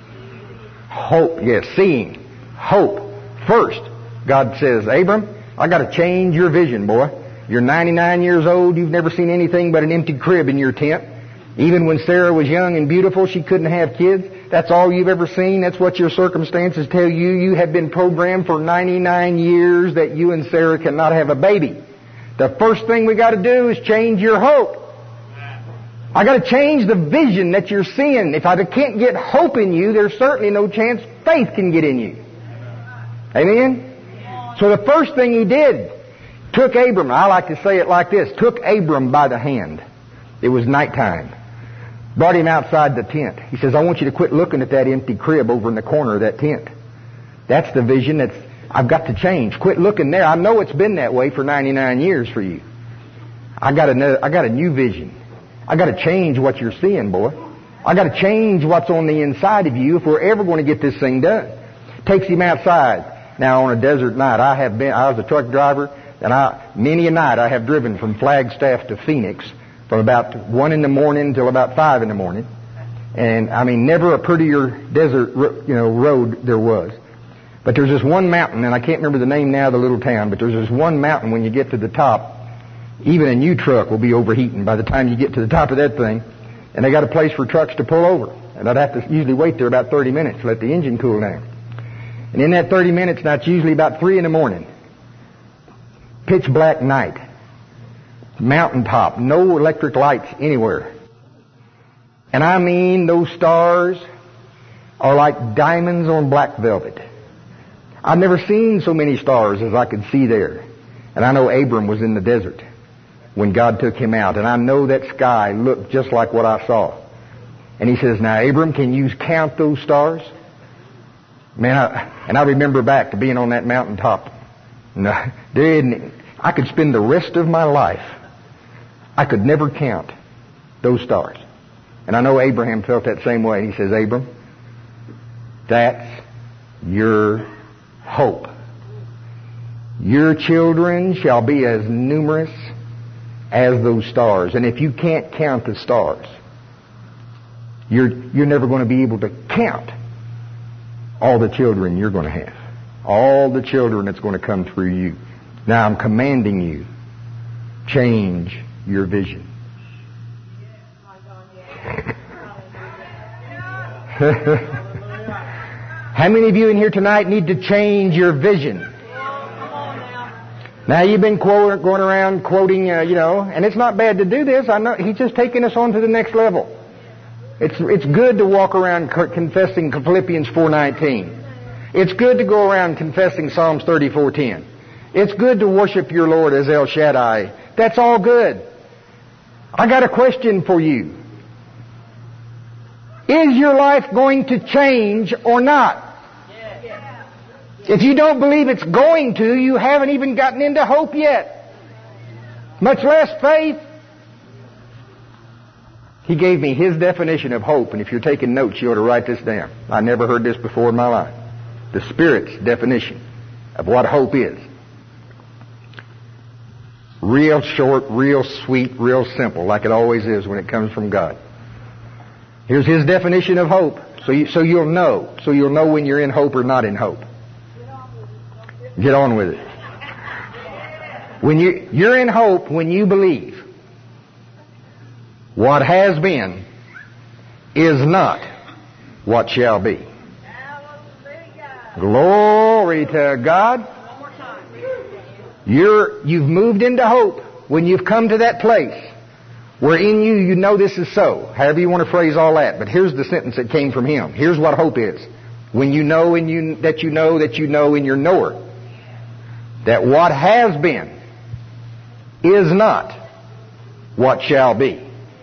Hope. Yes, seeing. Hope. First, God says, Abram, I got to change your vision, boy. You're 99 years old. You've never seen anything but an empty crib in your tent. Even when Sarah was young and beautiful, she couldn't have kids. That's all you've ever seen. That's what your circumstances tell you. You have been programmed for 99 years that you and Sarah cannot have a baby. The first thing we got to do is change your hope. I got to change the vision that you're seeing. If I can't get hope in you, there's certainly no chance faith can get in you. Amen? So the first thing he did, took Abram, I like to say it like this, took Abram by the hand. It was nighttime. Brought him outside the tent. He says, I want you to quit looking at that empty crib over in the corner of that tent. That's the vision I've got to change. Quit looking there. I know it's been that way for 99 years for you. I got a new vision. I got to change what you're seeing, boy. I got to change what's on the inside of you if we're ever going to get this thing done. Takes him outside. Now on a desert night, I was a truck driver, and many a night I have driven from Flagstaff to Phoenix from about 1 in the morning till about 5 in the morning. And I mean, never a prettier desert, road there was. But there's this one mountain, and I can't remember the name now of the little town, but there's this one mountain when you get to the top, even a new truck will be overheating by the time you get to the top of that thing. And they got a place for trucks to pull over. And I'd have to usually wait there about 30 minutes to let the engine cool down. And in that 30 minutes, now it's usually about 3 in the morning. Pitch black night. Mountaintop. No electric lights anywhere. And I mean, those stars are like diamonds on black velvet. I've never seen so many stars as I could see there. And I know Abram was in the desert when God took him out. And I know that sky looked just like what I saw. And he says, now, Abram, can you count those stars? Man, I remember back to being on that mountaintop. I could spend the rest of my life. I could never count those stars. And I know Abraham felt that same way. And he says, Abram, that's your hope. Your children shall be as numerous as those stars. And if you can't count the stars, you're never going to be able to count all the children you're going to have. All the children that's going to come through you. Now I'm commanding you, change your vision. How many of you in here tonight need to change your vision? Now you've been going around quoting, and it's not bad to do this. I know he's just taking us on to the next level. It's good to walk around confessing Philippians 4:19. It's good to go around confessing Psalms 34:10. It's good to worship your Lord as El Shaddai. That's all good. I got a question for you. Is your life going to change or not? If you don't believe it's going to, you haven't even gotten into hope yet. Much less faith. He gave me his definition of hope, and if you're taking notes, you ought to write this down. I never heard this before in my life. The Spirit's definition of what hope is. Real short, real sweet, real simple, like it always is when it comes from God. Here's his definition of hope, so you'll know. So you'll know when you're in hope or not in hope. Get on with it. When you're in hope when you believe what has been is not what shall be. Glory to God. You've moved into hope when you've come to that place where in you know this is so. However you want to phrase all that. But here's the sentence that came from him. Here's what hope is. When you know that you know that you know in your knower that what has been is not what shall be.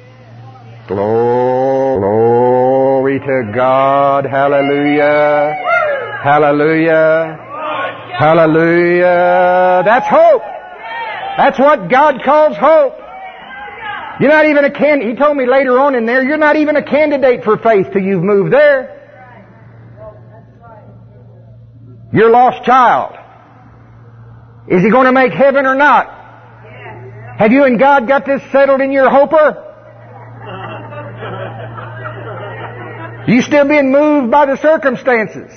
Glory to God. Hallelujah. Hallelujah. Hallelujah. That's hope. That's what God calls hope. You're not even a candidate. He told me later on in there, you're not even a candidate for faith till you've moved there. Your lost child. Is he going to make heaven or not? Have you and God got this settled in your hoper? You still being moved by the circumstances?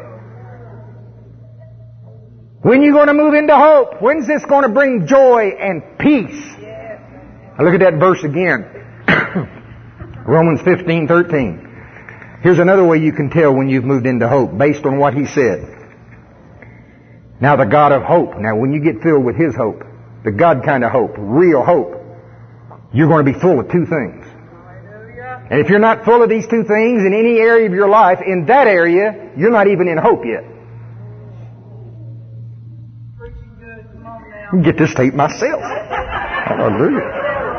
When are you going to move into hope? When's this going to bring joy and peace? Now look at that verse again. Romans 15:13. Here's another way you can tell when you've moved into hope, based on what he said. Now the God of hope. Now when you get filled with His hope, the God kind of hope, real hope, you're going to be full of two things. And if you're not full of these two things in any area of your life, in that area, you're not even in hope yet. I can get this tape myself. Hallelujah.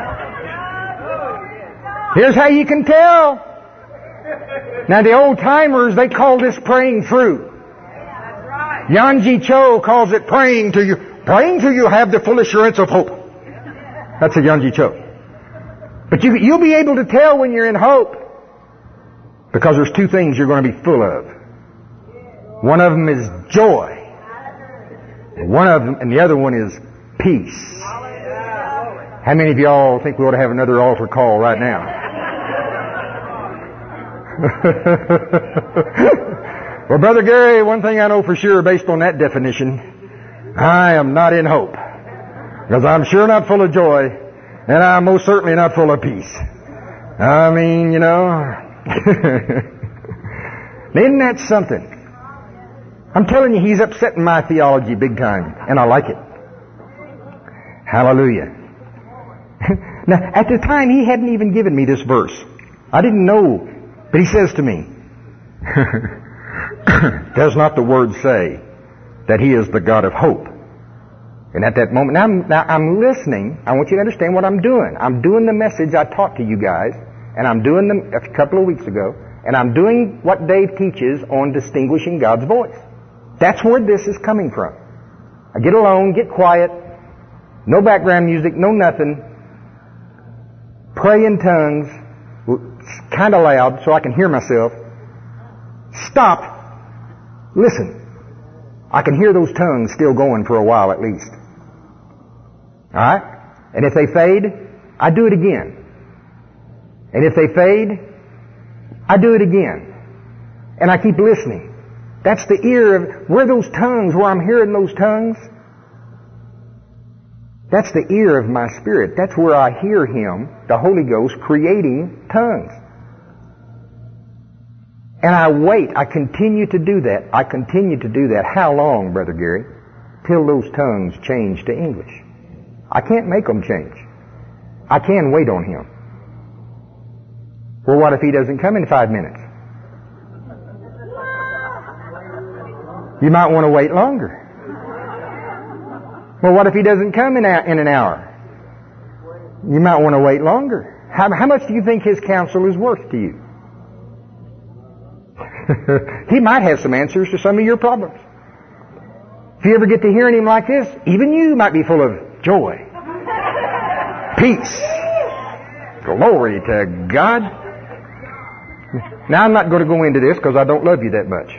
Here's how you can tell. Now the old timers, they call this praying through. Yanji Cho calls it praying till you have the full assurance of hope. That's a Yanji Cho. But you'll be able to tell when you're in hope, because there's two things you're going to be full of. One of them is joy. And the other one is peace. How many of y'all think we ought to have another altar call right now? Well, Brother Gary, one thing I know for sure based on that definition, I am not in hope. Because I'm sure not full of joy, and I'm most certainly not full of peace. I mean, isn't that something? I'm telling you, he's upsetting my theology big time, and I like it. Hallelujah. Now, at the time, he hadn't even given me this verse. I didn't know, but he says to me, does not the Word say that He is the God of hope? And at that moment, now I'm listening. I want you to understand what I'm doing. I'm doing the message I taught to you guys, and I'm doing them a couple of weeks ago, and I'm doing what Dave teaches on distinguishing God's voice. That's where this is coming from. I get alone, get quiet, no background music, no nothing, pray in tongues, kind of loud so I can hear myself, stop, listen. I can hear those tongues still going for a while at least. Alright? And if they fade, I do it again. And if they fade, I do it again. And I keep listening. That's the ear of, where those tongues, where I'm hearing those tongues, that's the ear of my spirit. That's where I hear Him, the Holy Ghost, creating tongues. And I wait. I continue to do that. I continue to do that. How long, Brother Gary? Till those tongues change to English. I can't make them change. I can wait on Him. Well, what if He doesn't come in 5 minutes? You might want to wait longer. Well, what if He doesn't come in an hour? You might want to wait longer. How much do you think His counsel is worth to you? He might have some answers to some of your problems. If you ever get to hearing Him like this, even you might be full of joy, peace, glory to God. Now, I'm not going to go into this because I don't love you that much.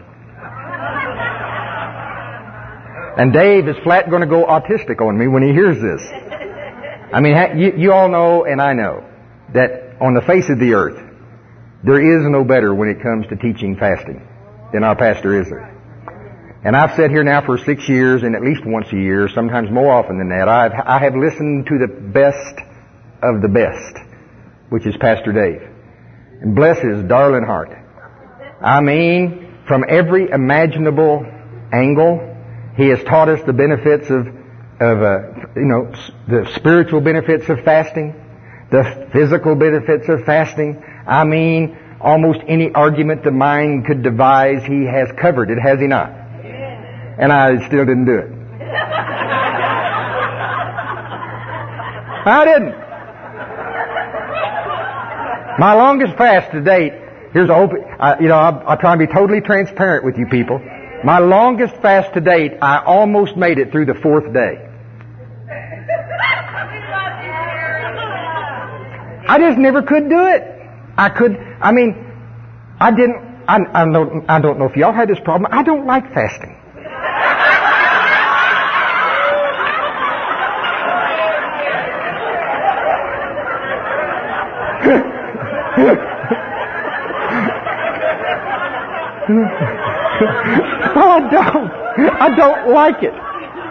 And Dave is flat going to go autistic on me when he hears this. I mean, you all know, and I know, that on the face of the earth, there is no better when it comes to teaching fasting than our pastor, is there? And I've sat here now for 6 years, and at least once a year, sometimes more often than that, I have listened to the best of the best, which is Pastor Dave. And bless his darling heart. I mean, from every imaginable angle, he has taught us the benefits of the spiritual benefits of fasting, the physical benefits of fasting. I mean, almost any argument the mind could devise, he has covered it, has he not? And I still didn't do it. I didn't. My longest fast to date, here's a hope, I'll try and be totally transparent with you people. My longest fast to date, I almost made it through the 4th day. I just never could do it. I don't know if y'all had this problem. I don't like fasting. I don't like it.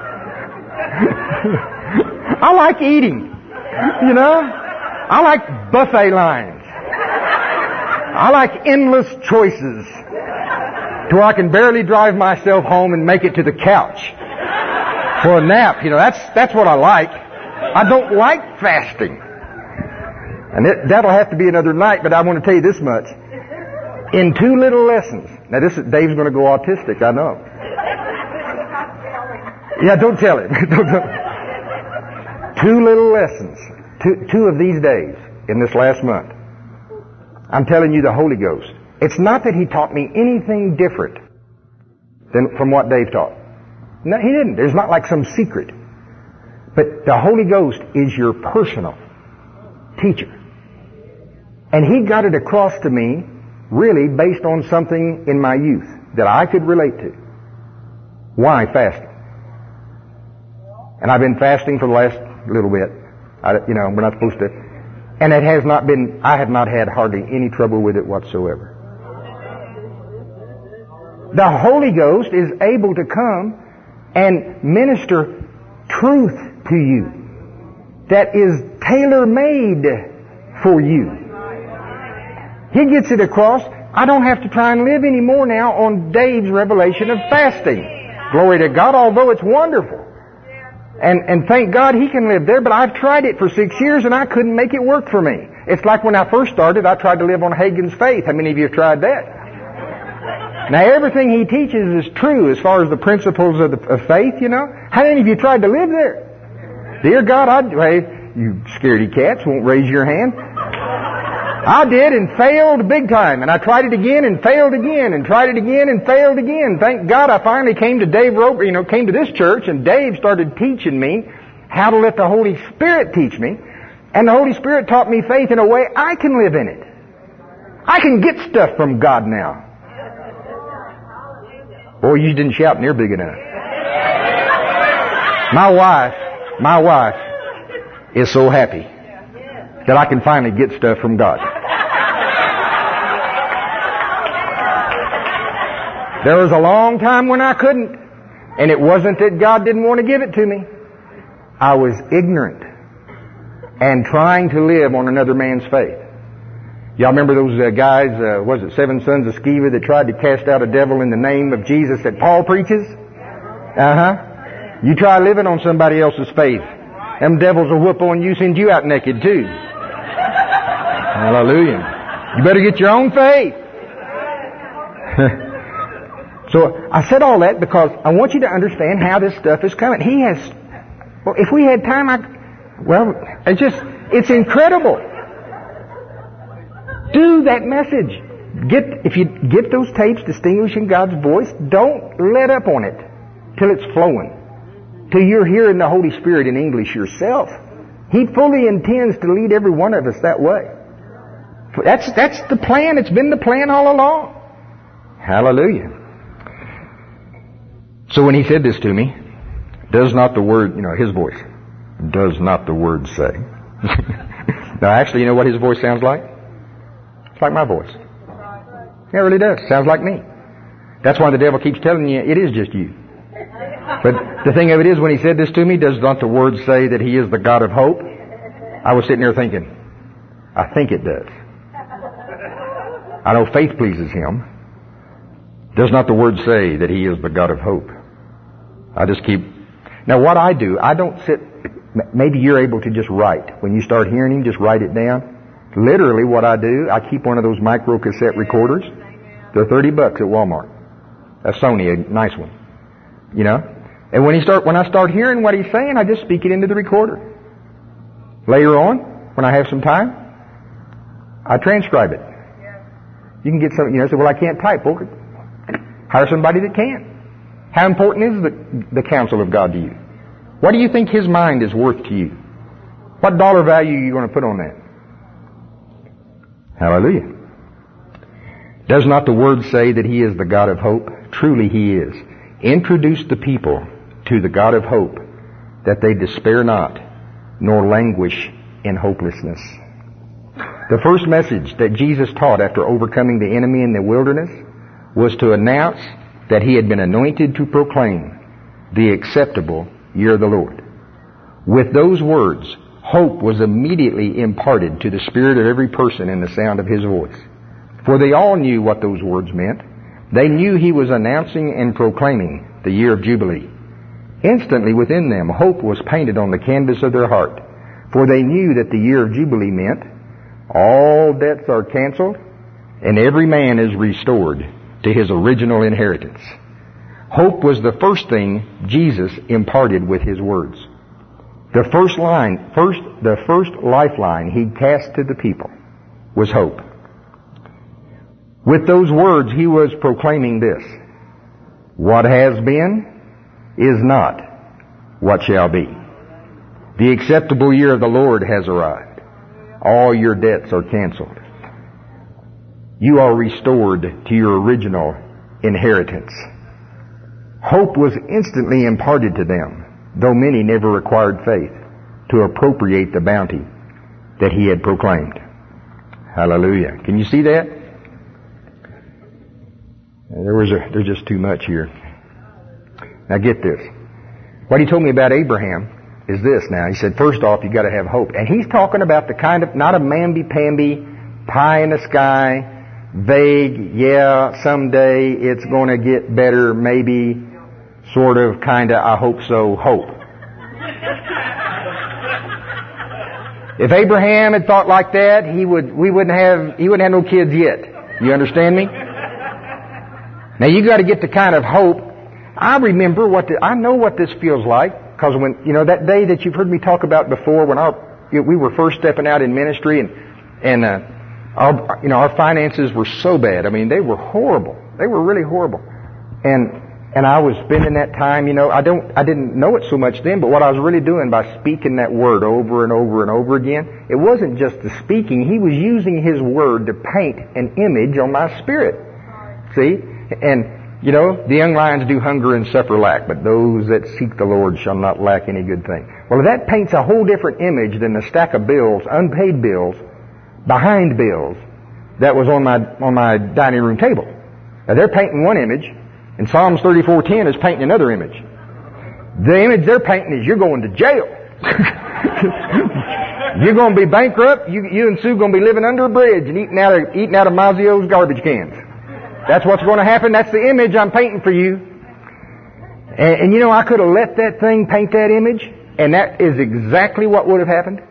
I like eating. You know? I like buffet lines. I like endless choices. To where I can barely drive myself home and make it to the couch for a nap. You know, that's what I like. I don't like fasting. And that'll have to be another night, but I want to tell you this much. In 2 little lessons. Now Dave's going to go autistic, I know. Yeah, don't tell him. 2 little lessons. Two of these days in this last month. I'm telling you, the Holy Ghost. It's not that He taught me anything different than from what Dave taught. No, He didn't. There's not like some secret. But the Holy Ghost is your personal teacher. And He got it across to me really based on something in my youth that I could relate to. Why fasting? And I've been fasting for the last little bit. We're not supposed to. And I have not had hardly any trouble with it whatsoever. The Holy Ghost is able to come and minister truth to you that is tailor-made for you. He gets it across. I don't have to try and live anymore now on Dave's revelation of fasting. Glory to God, although it's wonderful. And thank God he can live there, but I've tried it for 6 years and I couldn't make it work for me. It's like when I first started, I tried to live on Hagin's faith. How many of you have tried that? Now everything he teaches is true as far as the principles of faith, you know. How many of you tried to live there? Dear God, you scaredy cats won't raise your hand. I did and failed big time. And I tried it again and failed again and tried it again and failed again. Thank God I finally came to Dave Roper, came to this church, and Dave started teaching me how to let the Holy Spirit teach me. And the Holy Spirit taught me faith in a way I can live in it. I can get stuff from God now. Boy, you didn't shout near big enough. My wife is so happy that I can finally get stuff from God. There was a long time when I couldn't. And it wasn't that God didn't want to give it to me. I was ignorant and trying to live on another man's faith. Y'all remember those guys, was it 7 sons of Sceva that tried to cast out a devil in the name of Jesus that Paul preaches? You try living on somebody else's faith. Them devils will whoop on you, send you out naked too. Hallelujah. You better get your own faith. So I said all that because I want you to understand how this stuff is coming. If we had time, it's incredible. Do that message. If you get those tapes distinguishing God's voice, don't let up on it till it's flowing. Till you're hearing the Holy Spirit in English yourself. He fully intends to lead every one of us that way. That's the plan. It's been the plan all along. Hallelujah. So when he said this to me, does not the word, his voice, does not the word say. Now actually, you know what his voice sounds like? It's like my voice. Yeah, it really does. Sounds like me. That's why the devil keeps telling you it is just you. But the thing of it is, when he said this to me, does not the word say that he is the God of hope? I was sitting there thinking, I think it does. I know faith pleases him. Does not the word say that he is the God of hope? I just keep... Now what I do, I don't sit... Maybe you're able to just write. When you start hearing him, just write it down. Literally what I do, I keep one of those micro cassette recorders. They're $30 at Walmart. A Sony, a nice one. And when I start hearing what he's saying, I just speak it into the recorder. Later on, when I have some time, I transcribe it. You can get some, say, well, I can't type. Well, hire somebody that can. How important is the counsel of God to you? What do you think his mind is worth to you? What dollar value are you going to put on that? Hallelujah. Does not the word say that he is the God of hope? Truly he is. Introduce the people to the God of hope, that they despair not, nor languish in hopelessness. The first message that Jesus taught after overcoming the enemy in the wilderness was to announce that he had been anointed to proclaim the acceptable year of the Lord. With those words, hope was immediately imparted to the spirit of every person in the sound of his voice. For they all knew what those words meant. They knew he was announcing and proclaiming the year of Jubilee. Instantly within them, hope was painted on the canvas of their heart. For they knew that the year of Jubilee meant all debts are canceled and every man is restored to his original inheritance. Hope was the first thing Jesus imparted with his words. The first lifeline he cast to the people was hope. With those words, he was proclaiming this: what has been is not what shall be. The acceptable year of the Lord has arrived. All your debts are canceled. You are restored to your original inheritance. Hope was instantly imparted to them, though many never required faith to appropriate the bounty that he had proclaimed. Hallelujah. Can you see that? There's just too much here. Now get this. What he told me about Abraham is this now. He said, first off, you got to have hope. And he's talking about the kind of, not a mamby-pamby, pie in the sky, vague, yeah, someday it's going to get better, maybe, sort of, kind of, I hope so, hope. If Abraham had thought like that, he wouldn't have no kids yet. You understand me? Now you got to get the kind of hope. I remember I know what this feels like. Because when, that day that you've heard me talk about before, when we were first stepping out in ministry and our finances were so bad. I mean, they were horrible. They were really horrible. And I was spending that time, I didn't know it so much then, but what I was really doing by speaking that word over and over and over again, it wasn't just the speaking. He was using his word to paint an image on my spirit. See? And the young lions do hunger and suffer lack, but those that seek the Lord shall not lack any good thing. Well, that paints a whole different image than the stack of bills, unpaid bills, behind bills, that was on my dining room table. Now they're painting one image, and Psalms 34:10 is painting another image. The image they're painting is you're going to jail. You're going to be bankrupt. You and Sue going to be living under a bridge and eating out of Mazio's garbage cans. That's what's going to happen. That's the image I'm painting for you. And I could have let that thing paint that image, and that is exactly what would have happened.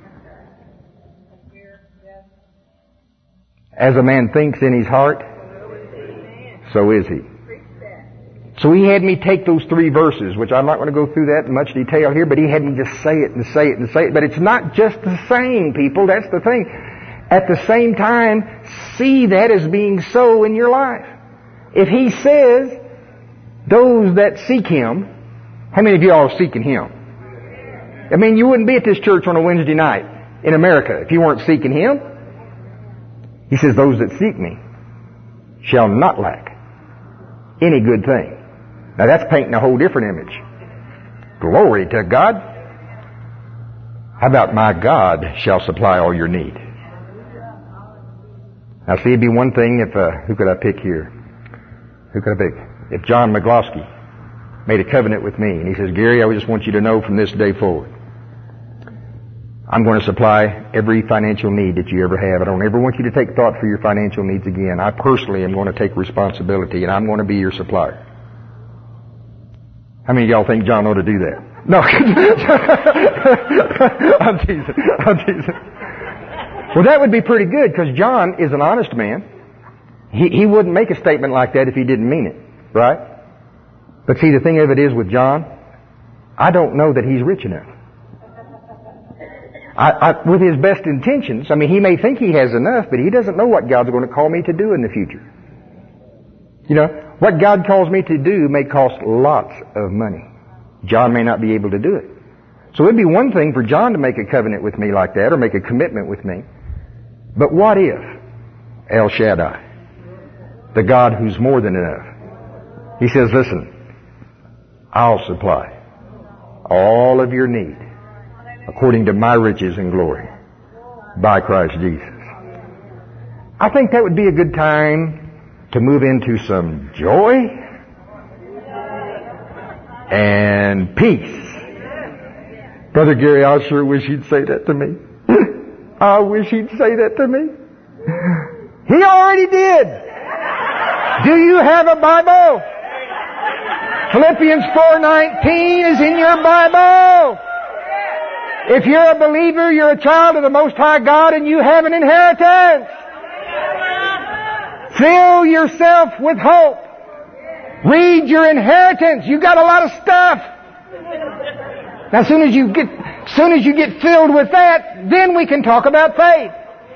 As a man thinks in his heart, so is he. So he had me take those 3 verses, which I'm not going to go through that in much detail here, but he had me just say it and say it and say it. But it's not just the same, people. That's the thing. At the same time, see that as being so in your life. If he says, those that seek him, how many of you all are seeking him? I mean, you wouldn't be at this church on a Wednesday night in America if you weren't seeking him. He says, those that seek me shall not lack any good thing. Now that's painting a whole different image. Glory to God. How about my God shall supply all your need? Now see, it'd be one thing if, who could I pick here? Who could I pick? If John McGlosky made a covenant with me and he says, Gary, I just want you to know from this day forward, I'm going to supply every financial need that you ever have. I don't ever want you to take thought for your financial needs again. I personally am going to take responsibility and I'm going to be your supplier. How many of y'all think John ought to do that? No. I'm teasing. Well, that would be pretty good because John is an honest man. He wouldn't make a statement like that if he didn't mean it, right? But see, the thing of it is with John, I don't know that he's rich enough. With his best intentions, I mean, he may think he has enough, but he doesn't know what God's going to call me to do in the future. What God calls me to do may cost lots of money. John may not be able to do it. So it'd be one thing for John to make a covenant with me like that or make a commitment with me. But what if El Shaddai, the God who's more than enough, he says, listen, I'll supply all of your need according to my riches and glory by Christ Jesus. I think that would be a good time to move into some joy and peace. Brother Gary, I sure wish he'd say that to me. I wish he'd say that to me. He already did. Do you have a Bible? Philippians 4:19 is in your Bible. If you're a believer, you're a child of the Most High God and you have an inheritance. Fill yourself with hope. Read your inheritance. You got a lot of stuff. Now, as soon as you get filled with that, then we can talk about faith.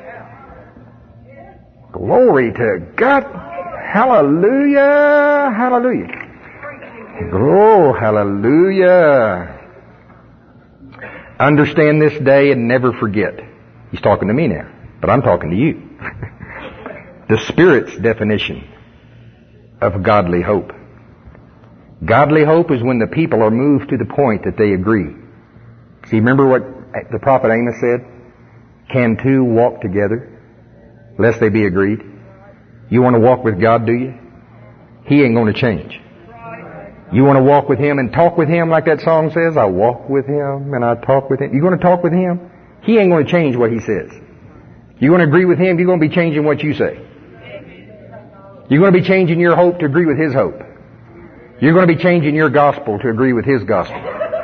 Glory to God. Hallelujah. Hallelujah. Oh, hallelujah. Understand this day and never forget. He's talking to me now, but I'm talking to you. The Spirit's definition of godly hope. Godly hope is when the people are moved to the point that they agree. See, remember what the prophet Amos said? Can two walk together, lest they be agreed? You want to walk with God, do you? He ain't going to change. You want to walk with Him and talk with Him like that song says? I walk with Him and I talk with Him. You going to talk with Him? He ain't going to change what He says. You going to agree with Him? You're going to be changing what you say. You're going to be changing your hope to agree with His hope. You're going to be changing your gospel to agree with His gospel.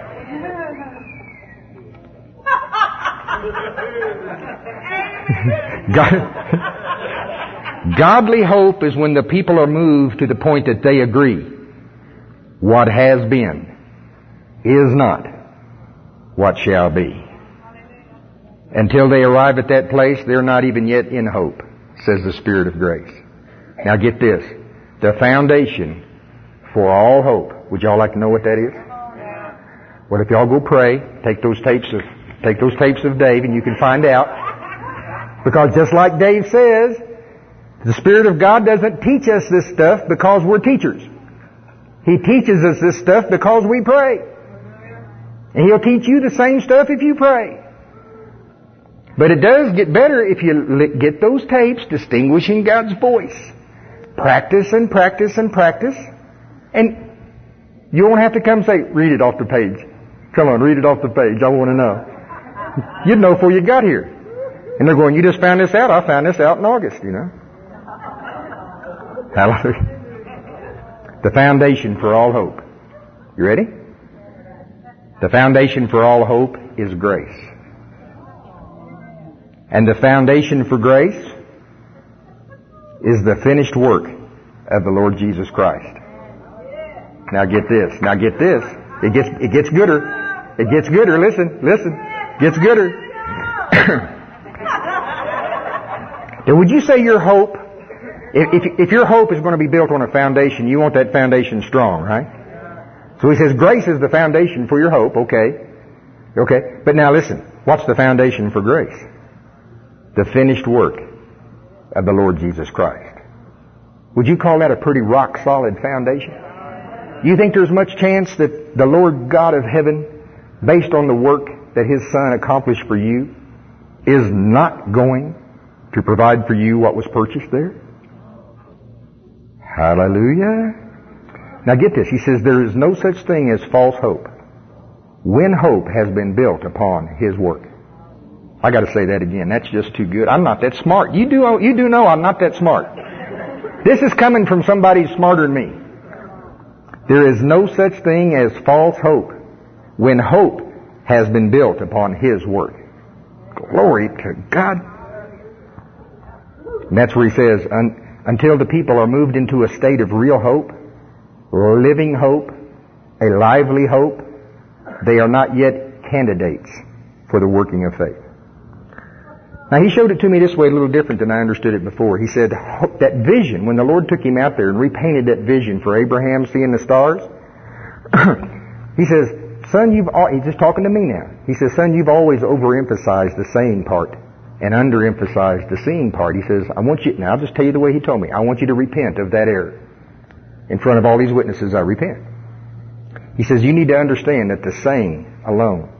Godly hope is when the people are moved to the point that they agree. What has been is not what shall be. Until they arrive at that place, they're not even yet in hope, says the Spirit of grace. Now get this. The foundation for all hope. Would y'all like to know what that is? Well, if y'all go pray, take those tapes of Dave and you can find out. Because just like Dave says, the Spirit of God doesn't teach us this stuff because we're teachers. He teaches us this stuff because we pray. And He'll teach you the same stuff if you pray. But it does get better if you get those tapes distinguishing God's voice. Practice and practice and practice. And you won't have to come say, read it off the page. Come on, read it off the page. I want to know. You'd know before you got here. And they're going, you just found this out? I found this out in August, you know. Hallelujah. The foundation for all hope. You ready? The foundation for all hope is grace. And the foundation for grace is the finished work of the Lord Jesus Christ. Now get this. Now get this. It gets gooder. It gets gooder. Listen. Gets gooder. Now would you say your hope, if your hope is going to be built on a foundation, you want that foundation strong, right? So he says grace is the foundation for your hope, okay. But now listen, what's the foundation for grace? The finished work of the Lord Jesus Christ. Would you call that a pretty rock solid foundation? You think there's much chance that the Lord God of heaven, based on the work that His Son accomplished for you, is not going to provide for you what was purchased there? Hallelujah. Now get this. He says there is no such thing as false hope when hope has been built upon His work. I got to say that again. That's just too good. I'm not that smart. You do know I'm not that smart. This is coming from somebody smarter than me. There is no such thing as false hope when hope has been built upon His work. Glory to God. And that's where he says, until the people are moved into a state of real hope, living hope, a lively hope, they are not yet candidates for the working of faith. Now he showed it to me this way a little different than I understood it before. He said that vision, when the Lord took him out there and repainted that vision for Abraham seeing the stars, he says, son, he's just talking to me now. He says, son, you've always overemphasized the saying part and underemphasized the seeing part. He says, now I'll just tell you the way he told me. I want you to repent of that error. In front of all these witnesses, I repent. He says, you need to understand that the saying alone,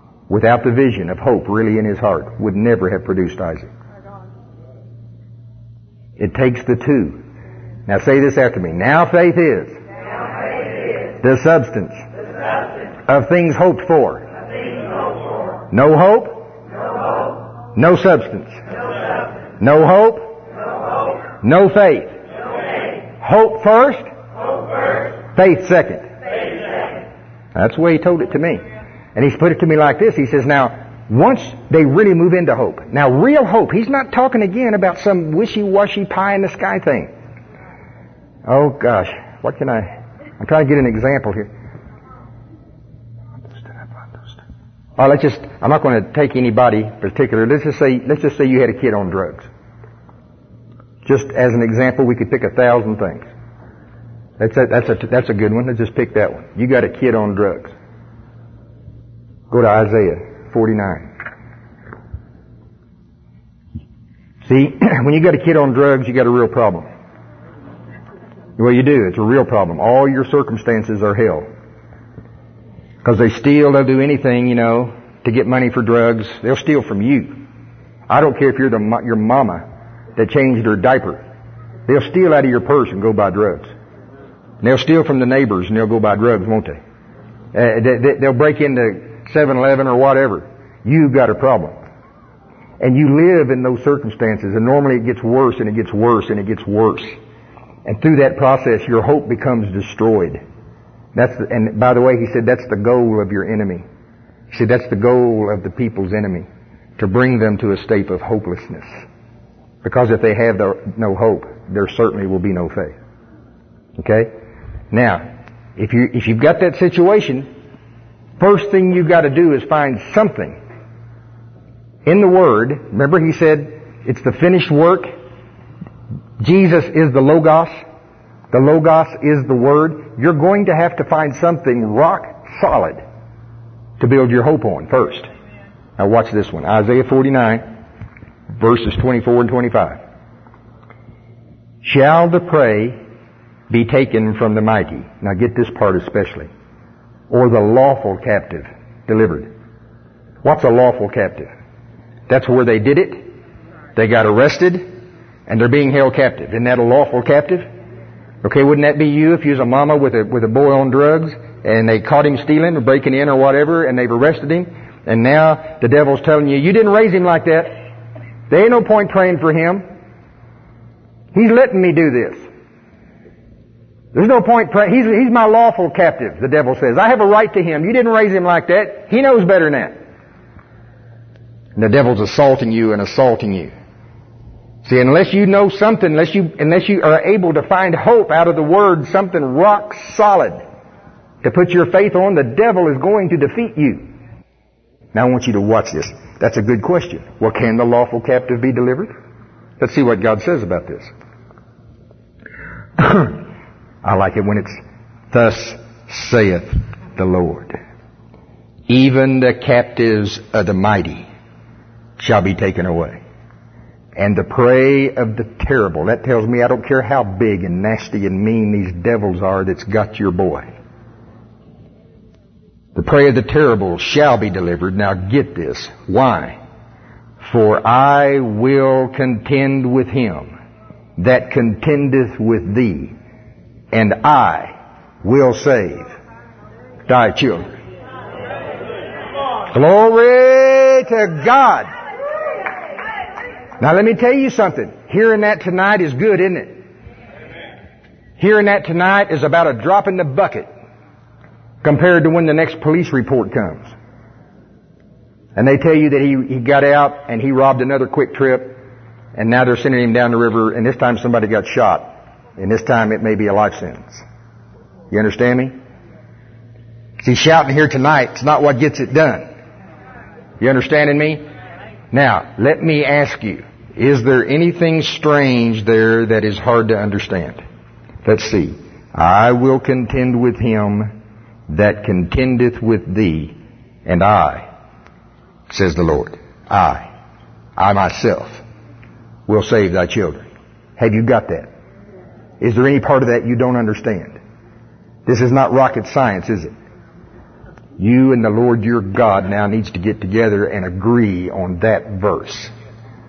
without the vision of hope really in his heart, would never have produced Isaac. It takes the two. Now say this after me. Now faith is the substance of things hoped for. No hope? No substance. No hope? No faith. Hope first? Faith second. That's the way he told it to me. And he's put it to me like this. He says, now, once they really move into hope. Now, real hope. He's not talking again about some wishy-washy pie-in-the-sky thing. Oh, gosh. I'm trying to get an example here. I'm not going to take anybody particular. Let's just say you had a kid on drugs. Just as an example, we could pick 1,000 things. That's a good one. Let's just pick that one. You got a kid on drugs. Go to Isaiah 49. See, when you got a kid on drugs, you got a real problem. Well, you do. It's a real problem. All your circumstances are hell. Because they steal, they'll do anything, to get money for drugs. They'll steal from you. I don't care if you're your mama that changed her diaper. They'll steal out of your purse and go buy drugs. And they'll steal from the neighbors and they'll go buy drugs, won't they? They'll break into 7-Eleven or whatever. You've got a problem. And you live in those circumstances, and normally it gets worse and it gets worse and it gets worse. And through that process, your hope becomes destroyed. And by the way, he said that's the goal of your enemy. He said that's the goal of the people's enemy, to bring them to a state of hopelessness. Because if they have no hope, there certainly will be no faith. Okay? Now, if you've got that situation, first thing you've got to do is find something in the Word. Remember he said it's the finished work. Jesus is the Logos. The Logos is the Word. You're going to have to find something rock solid to build your hope on first. Now watch this one. Isaiah 49, verses 24 and 25. Shall the prey be taken from the mighty? Now get this part especially. Or the lawful captive delivered. What's a lawful captive? That's where they did it. They got arrested and they're being held captive. Isn't that a lawful captive? Okay, wouldn't that be you if you was a mama with a boy on drugs and they caught him stealing or breaking in or whatever and they've arrested him, and now the devil's telling you didn't raise him like that. There ain't no point praying for him. He's letting me do this. There's no point praying. He's my lawful captive, the devil says. I have a right to him. You didn't raise him like that. He knows better than that. And the devil's assaulting you and assaulting you. See, unless you know something, unless you are able to find hope out of the Word, something rock solid to put your faith on, the devil is going to defeat you. Now I want you to watch this. That's a good question. Well, can the lawful captive be delivered? Let's see what God says about this. I like it when it's, thus saith the Lord, even the captives of the mighty shall be taken away, and the prey of the terrible. That tells me I don't care how big and nasty and mean these devils are that's got your boy. The prey of the terrible shall be delivered. Now get this. Why? For I will contend with him that contendeth with thee, and I will save thy children. Glory to God. Now let me tell you something. Hearing that tonight is good, isn't it? Hearing that tonight is about a drop in the bucket compared to when the next police report comes. And they tell you that he got out and he robbed another Quick Trip, and now they're sending him down the river, and this time somebody got shot. And this time it may be a life sentence. You understand me? See, shouting here tonight, it's not what gets it done. You understanding me? Now, let me ask you, is there anything strange there that is hard to understand? Let's see. I will contend with him that contendeth with thee, and I, says the Lord, I myself, will save thy children. Have you got that? Is there any part of that you don't understand? This is not rocket science, is it? You and the Lord your God now needs to get together and agree on that verse.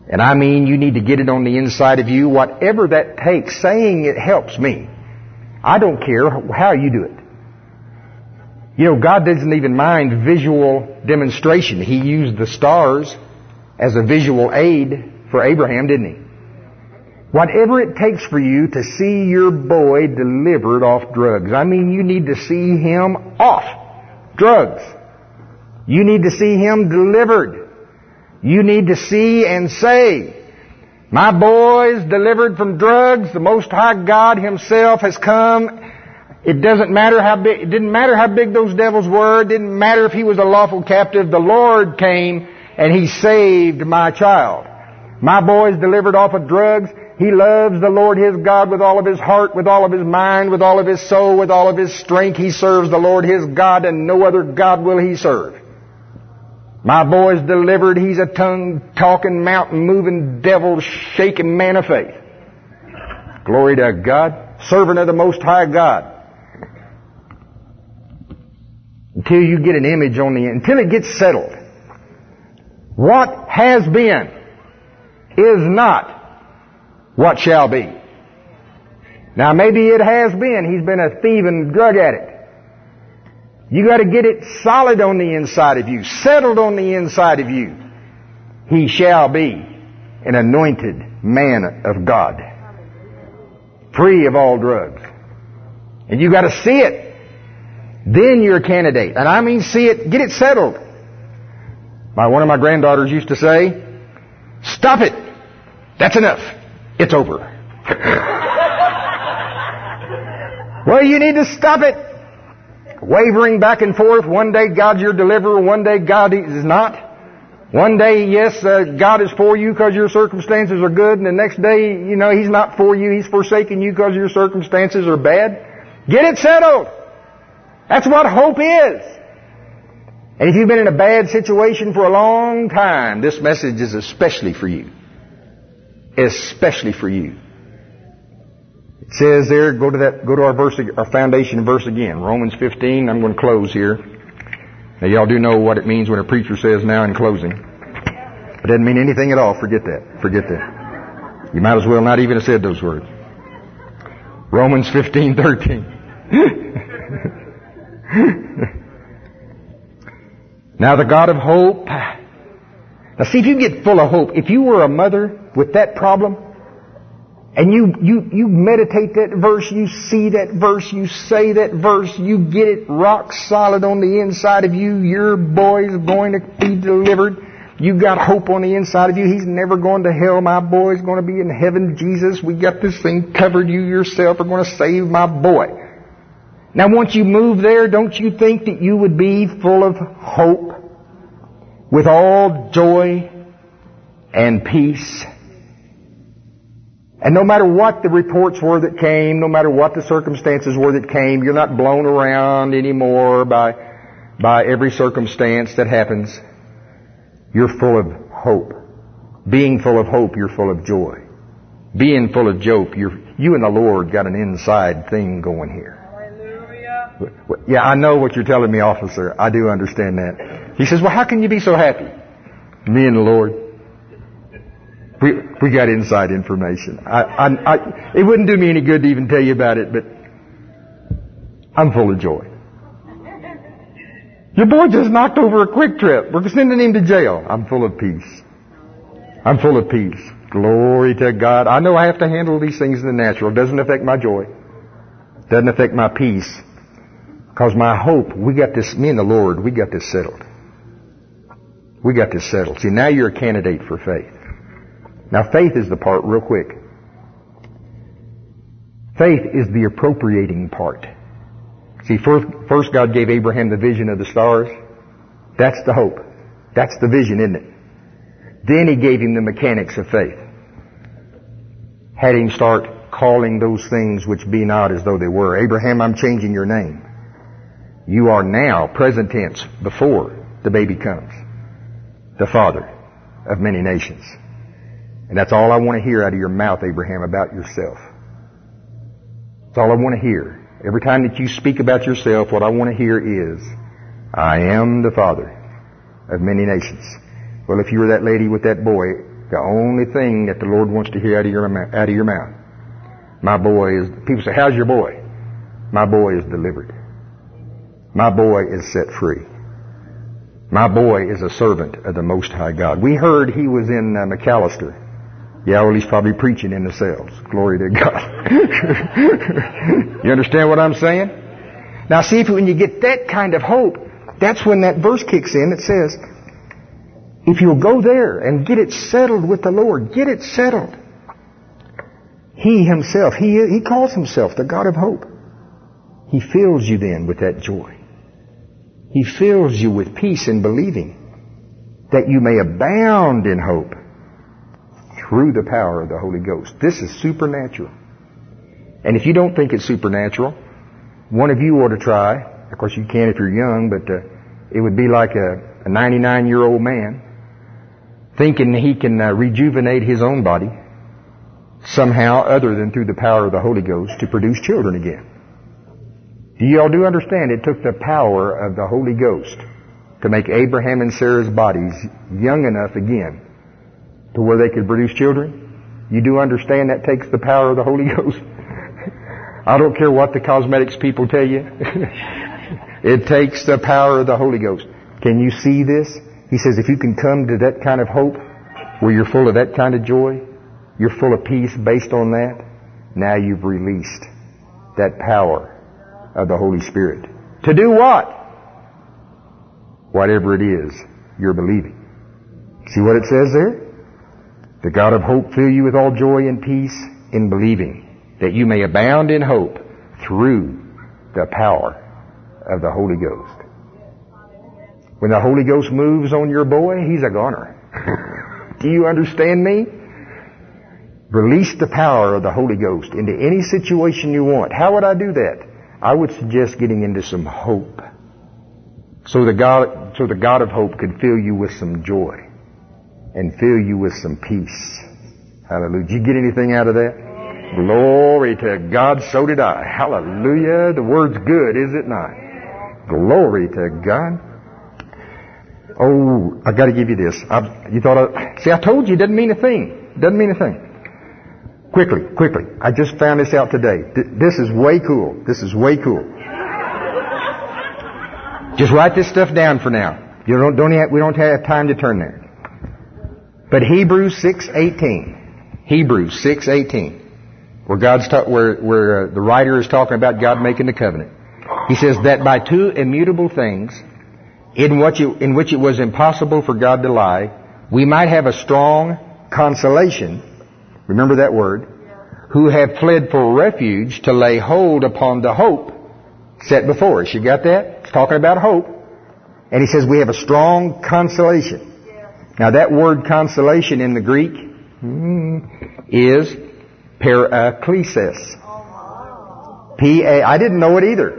And I mean, you need to get it on the inside of you, whatever that takes. Saying it helps me. I don't care how you do it. You know, God doesn't even mind visual demonstration. He used the stars as a visual aid for Abraham, didn't he? Whatever it takes for you to see your boy delivered off drugs. I mean, you need to see him off drugs. You need to see him delivered. You need to see and say, my boy's delivered from drugs. The Most High God Himself has come. It didn't matter how big those devils were. It didn't matter if he was a lawful captive. The Lord came and He saved my child. My boy's delivered off of drugs. He loves the Lord his God with all of his heart, with all of his mind, with all of his soul, with all of his strength. He serves the Lord his God, and no other God will he serve. My boy's delivered. He's a tongue-talking, mountain-moving, devil-shaking man of faith. Glory to God. Servant of the Most High God. Until you get an image on until it gets settled. What has been is not what shall be. Now maybe it has been. He's been a thieving drug addict. You got to get it solid on the inside of you, settled on the inside of you. He shall be an anointed man of God, free of all drugs. And you got to see it. Then you're a candidate. And I mean see it, get it settled. One of my granddaughters used to say, stop it. That's enough. It's over. Well, you need to stop it. Wavering back and forth. One day God's your deliverer. One day God is not. One day, yes, God is for you because your circumstances are good. And the next day, He's not for you. He's forsaken you because your circumstances are bad. Get it settled. That's what hope is. And if you've been in a bad situation for a long time, this message is especially for you. Especially for you. It says there, go to our verse, our foundation verse again, Romans 15. I'm going to close here. Now y'all do know what it means when a preacher says now in closing. It doesn't mean anything at all. Forget that. You might as well not even have said those words. Romans 15:13. Now the God of hope. Now see, if you get full of hope, if you were a mother with that problem, and you meditate that verse, you see that verse, you say that verse, you get it rock solid on the inside of you, your boy's going to be delivered. You got hope on the inside of you. He's never going to hell. My boy's going to be in heaven. Jesus, we got this thing covered. You yourself are going to save my boy. Now once you move there, don't you think that you would be full of hope, with all joy and peace? And no matter what the reports were that came, no matter what the circumstances were that came, you're not blown around anymore by every circumstance that happens. You're full of hope. Being full of hope, you're full of joy. Being full of joy, you and the Lord got an inside thing going here. Hallelujah. Yeah, I know what you're telling me, officer. I do understand that. He says, well, how can you be so happy? Me and the Lord. We got inside information. It wouldn't do me any good to even tell you about it, but I'm full of joy. Your boy just knocked over a Quick Trip. We're sending him to jail. I'm full of peace. I'm full of peace. Glory to God. I know I have to handle these things in the natural. It doesn't affect my joy. It doesn't affect my peace. Because my hope, we got this, me and the Lord, we got this settled. We got this settled. See, now you're a candidate for faith. Now faith is the part, real quick. Faith is the appropriating part. See, first God gave Abraham the vision of the stars. That's the hope. That's the vision, isn't it? Then He gave him the mechanics of faith. Had him start calling those things which be not as though they were. Abraham, I'm changing your name. You are now, present tense, before the baby comes, the father of many nations. And that's all I want to hear out of your mouth, Abraham, about yourself. That's all I want to hear. Every time that you speak about yourself, what I want to hear is, I am the father of many nations. Well, if you were that lady with that boy, The only thing that the Lord wants to hear out of your mouth. My boy is, people say, how's your boy? My boy is delivered. My boy is set free. My boy is a servant of the Most High God. We heard he was in McAllister. Yeah, well, he's probably preaching in the cells. Glory to God. You understand what I'm saying? Now see, if when you get that kind of hope, that's when that verse kicks in. It says, if you'll go there and get it settled with the Lord, get it settled. He himself, he calls himself the God of hope. He fills you then with that joy. He fills you with peace in believing that you may abound in hope through the power of the Holy Ghost. This is supernatural. And if you don't think it's supernatural, one of you ought to try. Of course you can if you're young, but it would be like a 99-year-old man thinking he can rejuvenate his own body somehow other than through the power of the Holy Ghost to produce children again. Do you all do understand it took the power of the Holy Ghost to make Abraham and Sarah's bodies young enough again to where they could produce children? You do understand that takes the power of the Holy Ghost? I don't care what the cosmetics people tell you. It takes the power of the Holy Ghost. Can you see this? He says if you can come to that kind of hope where you're full of that kind of joy, you're full of peace based on that, now you've released that power of the Holy Spirit. To do what? Whatever it is you're believing. See what it says there? The God of hope fill you with all joy and peace in believing, that you may abound in hope through the power of the Holy Ghost. When the Holy Ghost moves on your boy, he's a goner. Do you understand me? Release the power of the Holy Ghost into any situation you want. How would I do that? I would suggest getting into some hope. So the God of hope could fill you with some joy and fill you with some peace. Hallelujah. Did you get anything out of that? Glory to God, so did I. Hallelujah. The word's good, is it not? Glory to God. Oh, I got to give you this. I told you it doesn't mean a thing. Doesn't mean a thing. Quickly. I just found this out today. This is way cool. Just write this stuff down for now. We don't have time to turn there. But Hebrews 6:18, where the writer is talking about God making the covenant. He says that by two immutable things, in which it was impossible for God to lie, we might have a strong consolation. Remember that word. Who have fled for refuge to lay hold upon the hope set before us. You got that? It's talking about hope. And he says we have a strong consolation. Now that word consolation in the Greek is paraklesis. I didn't know it either.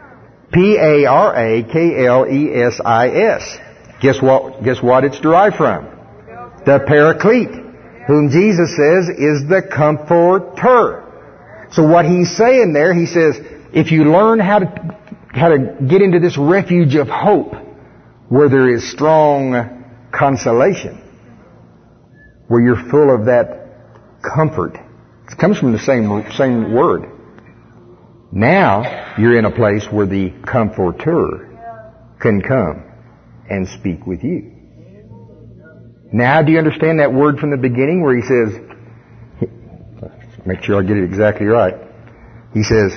Paraklesis. Guess what it's derived from? The Paraclete, whom Jesus says is the Comforter. So what he's saying there, he says, if you learn how to get into this refuge of hope, where there is strong consolation, where you're full of that comfort. It comes from the same word. Now you're in a place where the Comforter can come and speak with you. Now do you understand that word from the beginning where he says, make sure I get it exactly right. He says,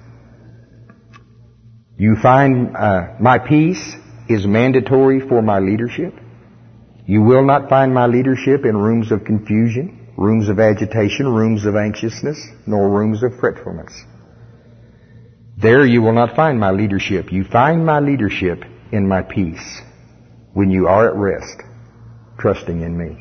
you find my peace is mandatory for my leadership. You will not find my leadership in rooms of confusion, rooms of agitation, rooms of anxiousness, nor rooms of fretfulness. There you will not find my leadership. You find my leadership in my peace when you are at rest, trusting in me.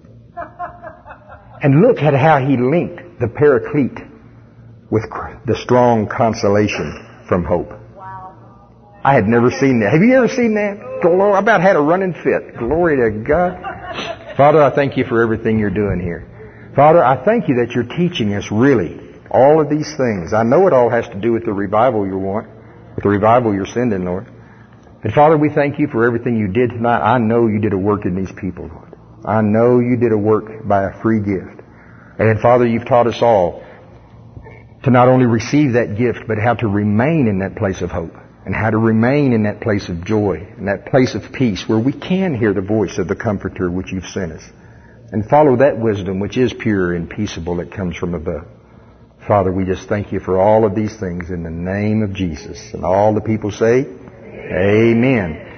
And look at how he linked the Paraclete with the strong consolation from hope. I had never seen that. Have you ever seen that? I about had a running fit. Glory to God. Father, I thank you for everything you're doing here. Father, I thank you that you're teaching us really all of these things. I know it all has to do with the revival you want, with the revival you're sending, Lord. But Father, we thank you for everything you did tonight. I know you did a work in these people, Lord. I know you did a work by a free gift. And Father, you've taught us all to not only receive that gift, but how to remain in that place of hope, and how to remain in that place of joy, in that place of peace, where we can hear the voice of the Comforter which you've sent us, and follow that wisdom which is pure and peaceable that comes from above. Father, we just thank you for all of these things in the name of Jesus. And all the people say, Amen.